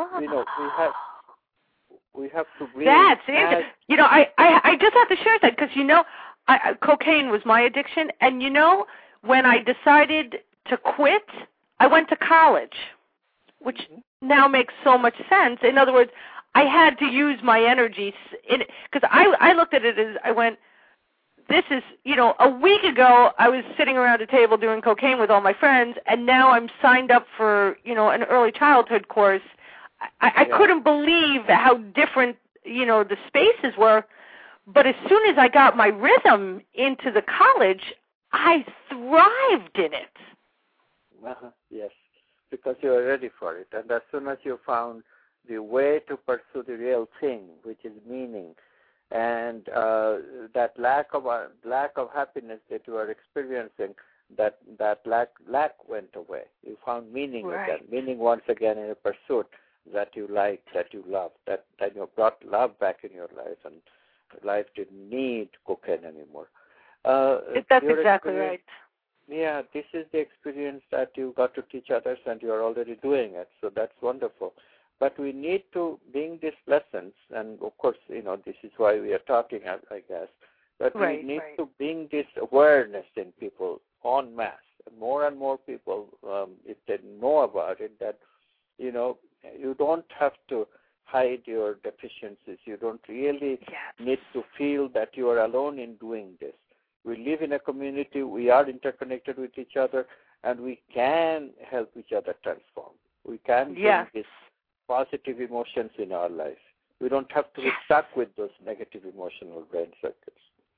we have to bring. That's it. I just have to share that because cocaine was my addiction, and when I decided to quit, I went to college, which now makes so much sense. In other words, I had to use my energy because I looked at it as I went. This is, a week ago I was sitting around a table doing cocaine with all my friends, and now I'm signed up for, an early childhood course. I couldn't believe how different, the spaces were. But as soon as I got my rhythm into the college, I thrived in it. Yes, because you are ready for it. And as soon as you found the way to pursue the real thing, which is meaning, and that lack of happiness that you are experiencing, that lack went away. You found meaning again, meaning once again in a pursuit that you like, that you love, that you brought love back in your life, and life didn't need cocaine anymore. That's exactly right. Yeah, this is the experience that you got to teach others, and you are already doing it, so that's wonderful. But we need to bring these lessons, and of course, this is why we are talking, I guess. But we need to bring this awareness in people en masse. More and more people, if they know about it, that, you don't have to hide your deficiencies. You don't really need to feel that you are alone in doing this. We live in a community. We are interconnected with each other, and we can help each other transform. We can bring these positive emotions in our life. We don't have to be stuck with those negative emotional brain circuits.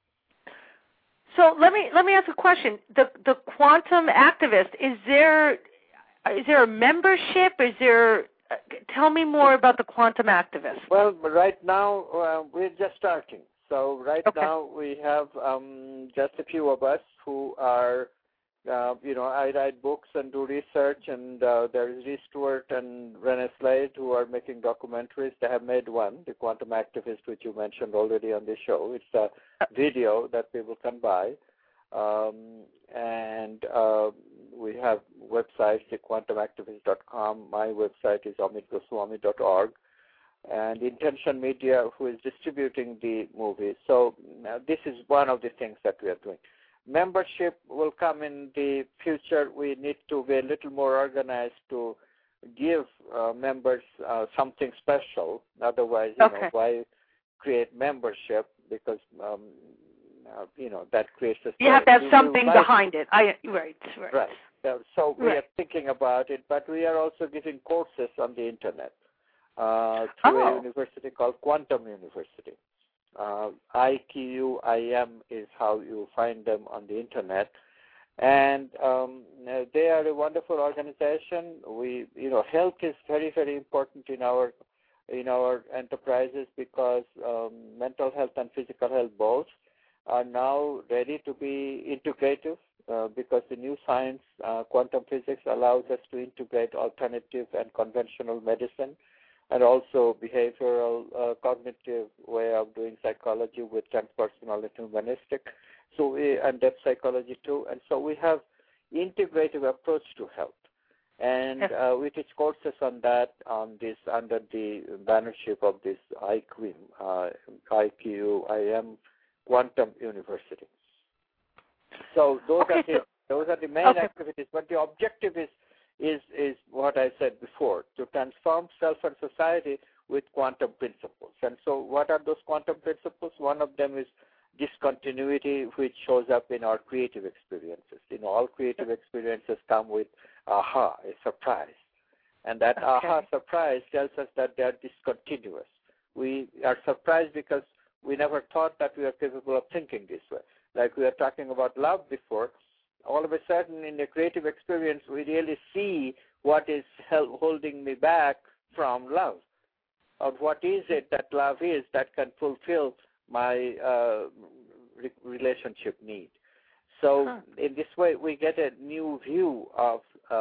So let me ask a question. The Quantum Activist, is there a membership? Tell me more about the Quantum Activist. Well, right now we're just starting. So now we have just a few of us who are, I write books and do research, and there is Rhys Stewart and Renee Slade who are making documentaries. They have made one, The Quantum Activist, which you mentioned already on the show. It's a video that people can buy. And we have websites, thequantumactivist.com. My website is amitgoswami.org. And Intention Media, who is distributing the movie. So this is one of the things that we are doing. Membership will come in the future. We need to be a little more organized to give members something special. Otherwise, why create membership? Because that creates a story. You have to have something behind it. Right. So we are thinking about it, but we are also giving courses on the internet through a university called Quantum University. IQIM is how you find them on the internet, and they are a wonderful organization. Health is very, very important in our enterprises because mental health and physical health both are now ready to be integrative because the new science, quantum physics, allows us to integrate alternative and conventional medicine and also behavioral cognitive way of doing psychology with transpersonal and humanistic, and depth psychology too. And so we have integrative approach to health. And we teach courses on that under the bannership of this IQIM, Quantum University. So those are the main activities, but the objective is is what I said before, to transform self and society with quantum principles. And so what are those quantum principles? One of them is discontinuity, which shows up in our creative experiences. All creative experiences come with aha, a surprise. And that aha surprise tells us that they are discontinuous. We are surprised because we never thought that we are capable of thinking this way. Like we were talking about love before, all of a sudden in the creative experience, we really see what is holding me back from love. Or what is it that love is that can fulfill my relationship need. So in this way, we get a new view of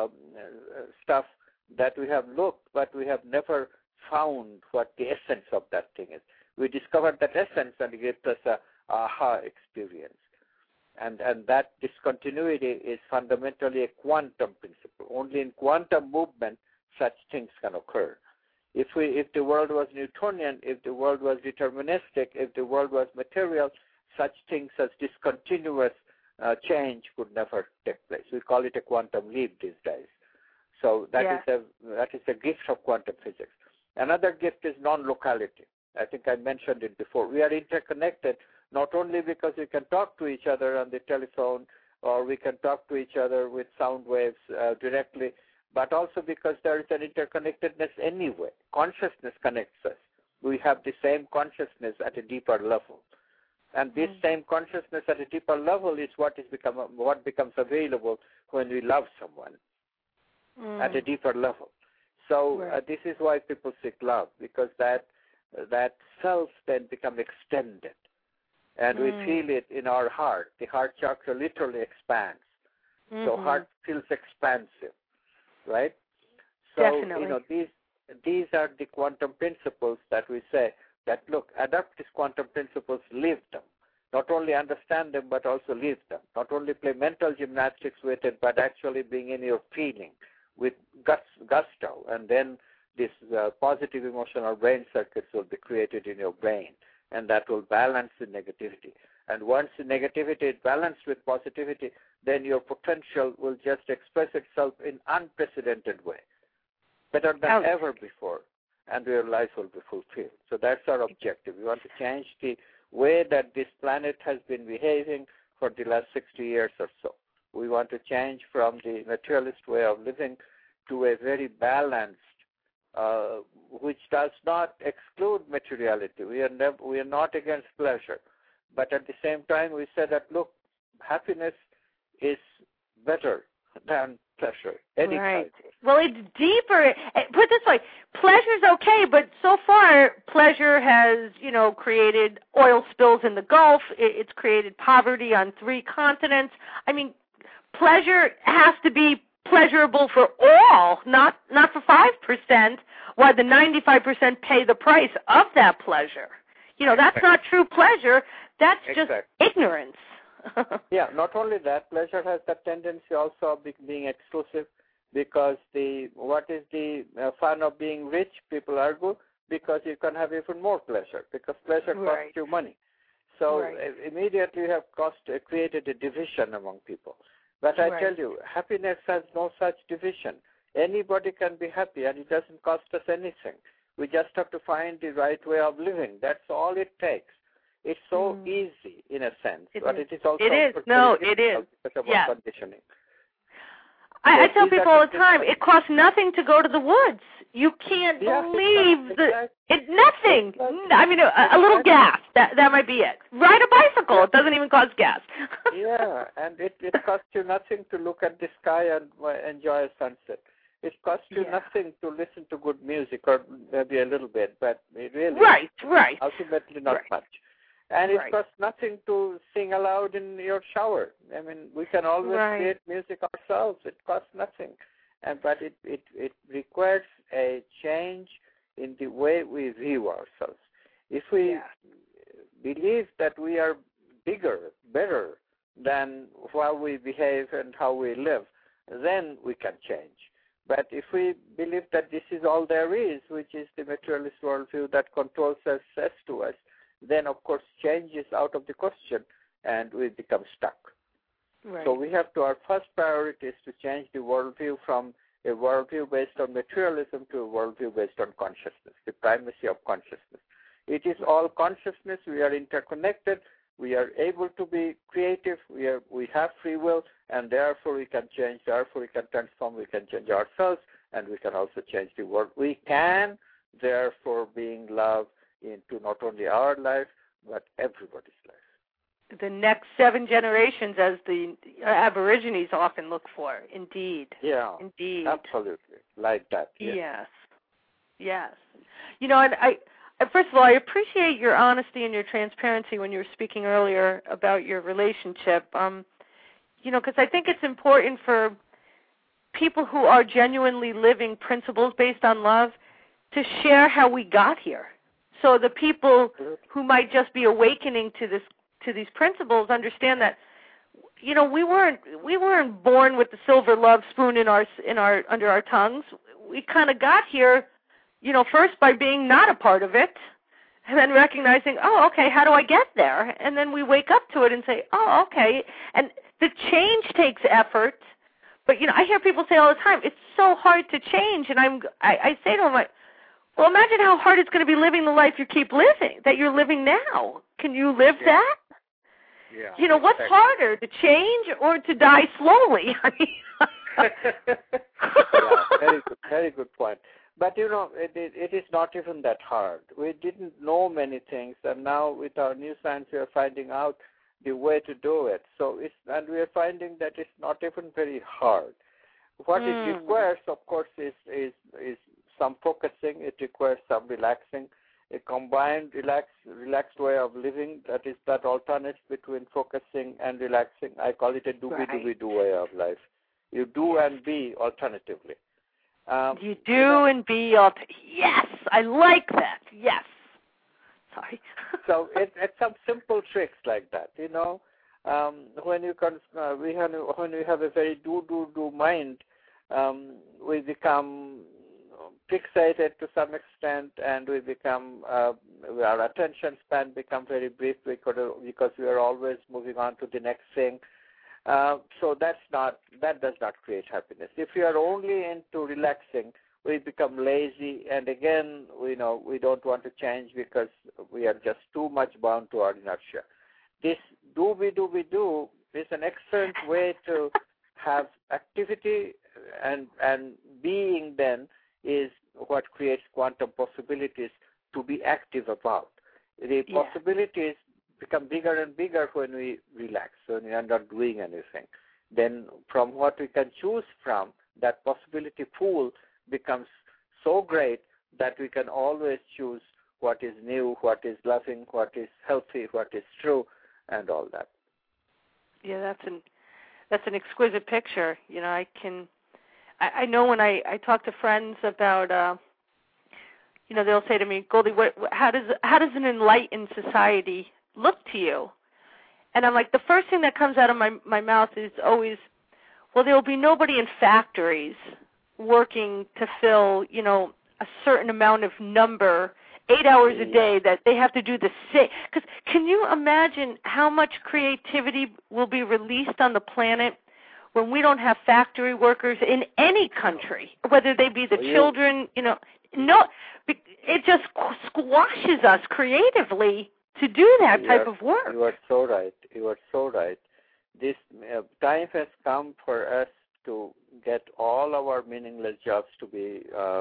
stuff that we have looked, but we have never found what the essence of that thing is. We discovered that essence and it gives us a aha experience. And that discontinuity is fundamentally a quantum principle. Only in quantum movement such things can occur. If the world was Newtonian, if the world was deterministic, if the world was material, such things as discontinuous change could never take place. We call it a quantum leap these days. So that is a gift of quantum physics. Another gift is non-locality. I think I mentioned it before. We are interconnected not only because we can talk to each other on the telephone or we can talk to each other with sound waves directly, but also because there is an interconnectedness anyway. Consciousness connects us. We have the same consciousness at a deeper level. And this same consciousness at a deeper level is what becomes available when we love someone at a deeper level. So this is why people seek love, because that self then becomes extended. And we feel it in our heart. The heart chakra literally expands. So heart feels expansive, right? So, Definitely. These are the quantum principles that we say that, look, adopt these quantum principles, live them. Not only understand them, but also live them. Not only play mental gymnastics with it, but actually being in your feeling with gusto. And then this positive emotional brain circuits will be created in your brain, and that will balance the negativity. And once the negativity is balanced with positivity, then your potential will just express itself in unprecedented way, better than ever before, and your life will be fulfilled. So that's our objective. We want to change the way that this planet has been behaving for the last 60 years or so. We want to change from the materialist way of living to a very balanced, which does not exclude materiality. We are not against pleasure. But at the same time, we say that, look, happiness is better than pleasure. Any kind. Well, it's deeper. Put it this way, pleasure's okay, but so far pleasure has, created oil spills in the Gulf. It's created poverty on 3 continents. I mean, pleasure has to be pleasurable for all, not for 5%, while the 95% pay the price of that pleasure. That's not true pleasure. That's just ignorance. Yeah, not only that, pleasure has that tendency also of being exclusive, because what is the fun of being rich, people argue, because you can have even more pleasure, because pleasure costs you money. So immediately you have created a division among people. But I tell you, happiness has no such division. Anybody can be happy, and it doesn't cost us anything. We just have to find the right way of living. That's all it takes. It's so easy, in a sense, but it is also because of our conditioning. I tell people all the time, it costs nothing to go to the woods. You can't believe nothing. I mean, a little gas. That might be it. Ride a bicycle. It doesn't even cost gas. Yeah, and it costs you nothing to look at the sky and enjoy a sunset. It costs you nothing to listen to good music, or maybe a little bit, but it really ultimately not much. And it costs nothing to sing aloud in your shower. I mean, we can always create music ourselves. It costs nothing. But it requires a change in the way we view ourselves. If we believe that we are bigger, better than how we behave and how we live, then we can change. But if we believe that this is all there is, which is the materialist worldview that controls us, says to us, then of course change is out of the question and we become stuck. So we have our first priority is to change the worldview from a worldview based on materialism to a worldview based on consciousness, the primacy of consciousness. It is all consciousness. We are interconnected. We are able to be creative. We have free will, and therefore we can change. Therefore we can transform. We can change ourselves, and we can also change the world. We can, therefore, bring love into not only our life but everybody's life. The next 7 generations, as the Aborigines often look for. Indeed. Yeah. Indeed. Absolutely. Like that. Yes. Yes. You know, and first of all, I appreciate your honesty and your transparency when you were speaking earlier about your relationship. You know, because I think it's important for people who are genuinely living principles based on love to share how we got here. So the people who might just be awakening to these principles understand that, you know, we weren't born with the silver love spoon in our under our tongues. We kind of got here, you know, first by being not a part of it, and then recognizing, oh, okay, how do I get there? And then we wake up to it and say, oh, okay. And the change takes effort. But, you know, I hear people say all the time, it's so hard to change. And I say to them, well, imagine how hard it's going to be living the life that you're living now. Can you live that? Yeah. You know, what's harder, to change or to die slowly? I mean, yeah, very good point. But, you know, it is not even that hard. We didn't know many things, and now with our new science, we are finding out the way to do it. And we are finding that it's not even very hard. What it requires, of course, is some focusing. It requires some relaxing, a combined relaxed way of living. That alternates between focusing and relaxing. I call it a do-be-do-be-do way of life. You do and be alternatively. You do and be. Yes, I like that. Yes. Sorry. So it's some simple tricks like that, you know. When you when we have a very do mind, we become fixated to some extent, and we become our attention span become very brief because we are always moving on to the next thing. So that does not create happiness. If you are only into relaxing, we become lazy, and again, we don't want to change because we are just too much bound to our inertia. This do is an excellent way to have activity, and being then is what creates quantum possibilities to be active about. The possibilities become bigger and bigger when we relax, when we are not doing anything. Then from what we can choose from, that possibility pool becomes so great that we can always choose what is new, what is loving, what is healthy, what is true, and all that. Yeah, that's an exquisite picture. You know, I know when I talk to friends about, you know, they'll say to me, Goldie, how does an enlightened society look to you? And I'm like, the first thing that comes out of my mouth is always, well, there will be nobody in factories working to fill, you know, a certain amount of number, 8 hours a day that they have to do the same. Because can you imagine how much creativity will be released on the planet when we don't have factory workers in any country, whether they be the children, you know? No, it just squashes us creatively to do that type of work. You are so right. This time has come for us to get all our meaningless jobs to be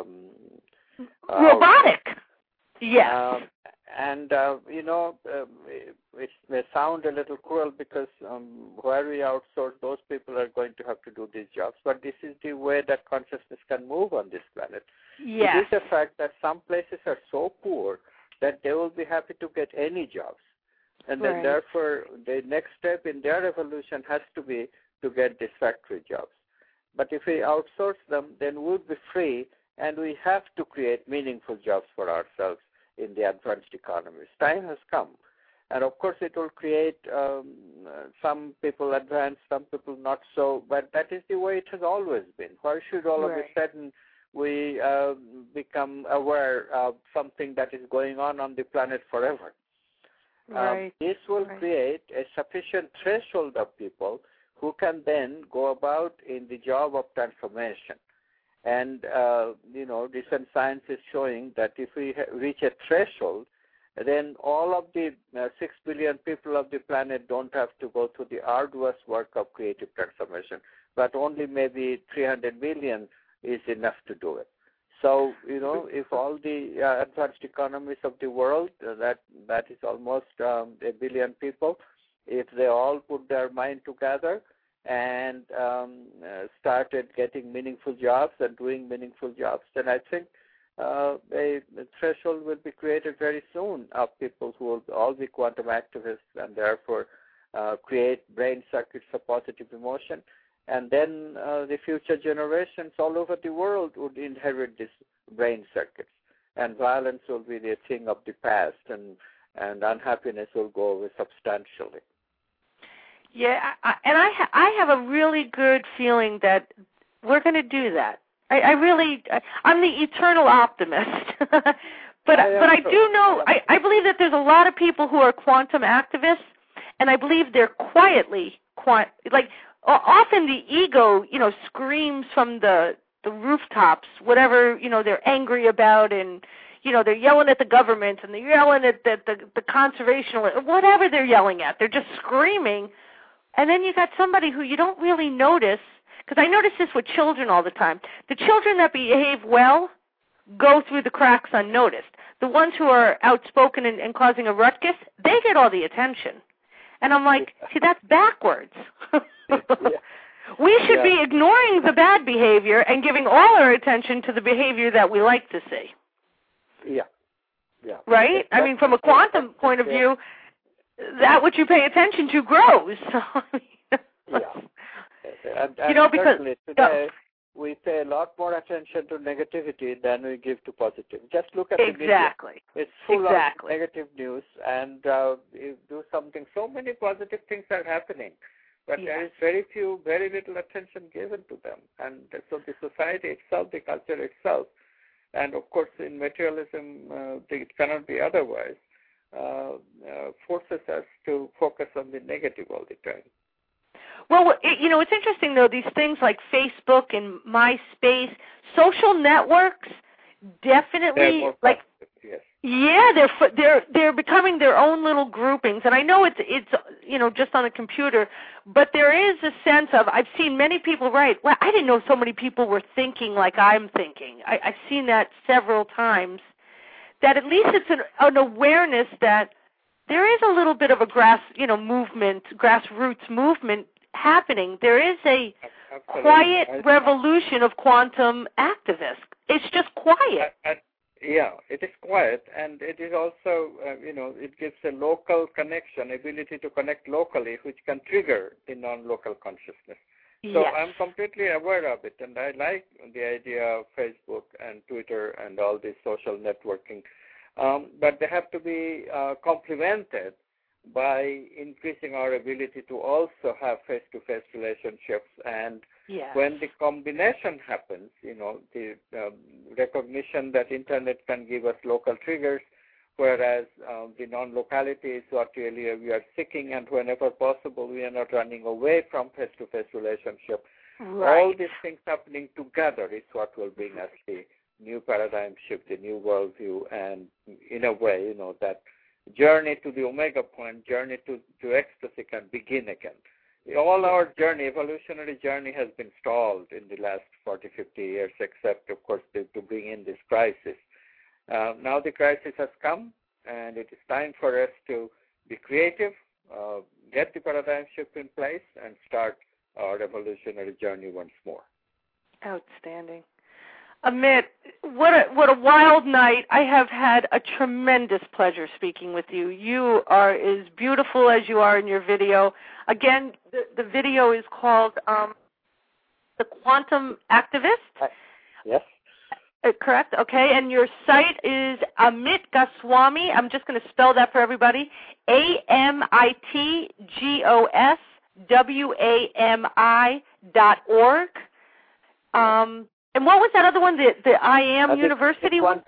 robotic. Yes. You know, it may sound a little cruel because where we outsource, those people are going to have to do these jobs. But this is the way that consciousness can move on this planet. Yes. It is a fact that some places are so poor that they will be happy to get any jobs. And then therefore the next step in their evolution has to be to get these factory jobs. But if we outsource them, then we'll be free, and we have to create meaningful jobs for ourselves in the advanced economies. Time has come. And of course it will create some people advanced, some people not so, but that is the way it has always been. Why should all of a sudden we become aware of something that is going on the planet forever? This will create a sufficient threshold of people who can then go about in the job of transformation. And, recent science is showing that if we reach a threshold, then all of the 6 billion people of the planet don't have to go through the arduous work of creative transformation, but only maybe 300 million is enough to do it. So, if all the advanced economies of the world, that is almost 1 billion people, if they all put their mind together and started getting meaningful jobs and doing meaningful jobs, then I think a threshold will be created very soon of people who will all be quantum activists and therefore create brain circuits of positive emotion. And then the future generations all over the world would inherit these brain circuits. And violence will be the thing of the past, and unhappiness will go away substantially. Yeah, I have a really good feeling that we're going to do that. I'm the eternal optimist. but I do know, I believe that there's a lot of people who are quantum activists, and I believe they're quietly, often the ego, screams from the rooftops, whatever, they're angry about, and, they're yelling at the government, and they're yelling at the conservationists, whatever they're yelling at. They're just screaming. And then you got somebody who you don't really notice, because I notice this with children all the time. The children that behave well go through the cracks unnoticed. The ones who are outspoken and causing a ruckus, they get all the attention. And I'm like, see, that's backwards. We should be ignoring the bad behavior and giving all our attention to the behavior that we like to see. Yeah. Right? I mean, from a quantum point of view, that what you pay attention to grows. Because today we pay a lot more attention to negativity than we give to positive. Just look at the media. It's full of negative news, and you do something. So many positive things are happening, but there is very little attention given to them. And so the society itself, the culture itself, and of course in materialism it cannot be otherwise, forces us to focus on the negative all the time. Well, it's interesting, though, these things like Facebook and MySpace, social networks definitely, they're becoming their own little groupings. And I know it's just on a computer, but there is a sense of, I've seen many people write, well, I didn't know so many people were thinking like I'm thinking. I've seen that several times, that at least it's an awareness that there is a little bit of a grassroots movement happening. There is a quiet revolution of quantum activists. It's just quiet. It is quiet, and it is also, it gives a local connection, ability to connect locally, which can trigger the non-local consciousness. So I'm completely aware of it, and I like the idea of Facebook and Twitter and all this social networking, but they have to be complemented by increasing our ability to also have face-to-face relationships. And when the combination happens, the recognition that Internet can give us local triggers, whereas the non-locality is what really we are seeking, and whenever possible we are not running away from face-to-face relationship. Right. All these things happening together is what will bring us the new paradigm shift, the new worldview, and in a way, that journey to the omega point, journey to ecstasy can begin again. All our journey, evolutionary journey, has been stalled in the last 40, 50 years, except, of course, to bring in this crisis. Now the crisis has come, and it is time for us to be creative, get the paradigm shift in place, and start our evolutionary journey once more. Outstanding. Amit, what a wild night. I have had a tremendous pleasure speaking with you. You are as beautiful as you are in your video. Again, the video is called The Quantum Activist. Yes. Correct? Okay. And your site is Amit Goswami. I'm just going to spell that for everybody. AmitGoswami.org. And what was that other one? The IAM University one?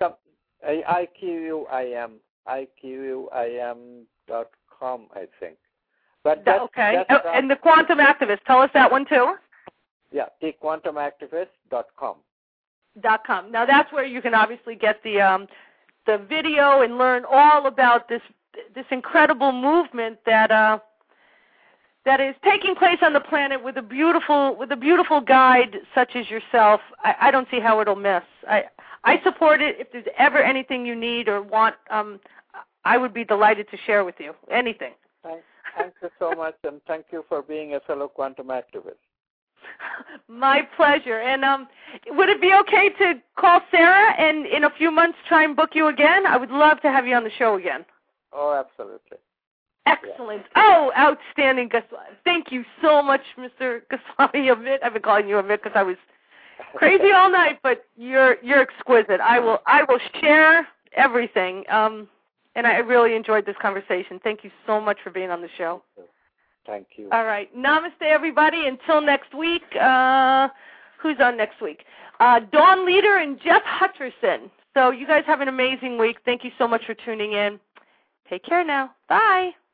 IQUIM.com, I think. But and the Quantum Activist. Tell us that one too. Yeah, thequantumactivist.com. .com. Now that's where you can obviously get the video and learn all about this incredible movement that is taking place on the planet with a beautiful guide such as yourself. I don't see how it'll miss. I support it. If there's ever anything you need or want, I would be delighted to share with you anything. Thank you so much, and thank you for being a fellow quantum activist. My pleasure. And would it be okay to call Sarah and in a few months try and book you again? I would love to have you on the show again. Oh, absolutely. Excellent. Yeah. Oh, outstanding. Thank you so much, Mr. Goswami. Amit. I've been calling you Amit because I was crazy all night, but you're exquisite. I will share everything. And I really enjoyed this conversation. Thank you so much for being on the show. Thank you. All right. Namaste, everybody. Until next week. Who's on next week? Dawn Leader and Jeff Hutcherson. So you guys have an amazing week. Thank you so much for tuning in. Take care now. Bye.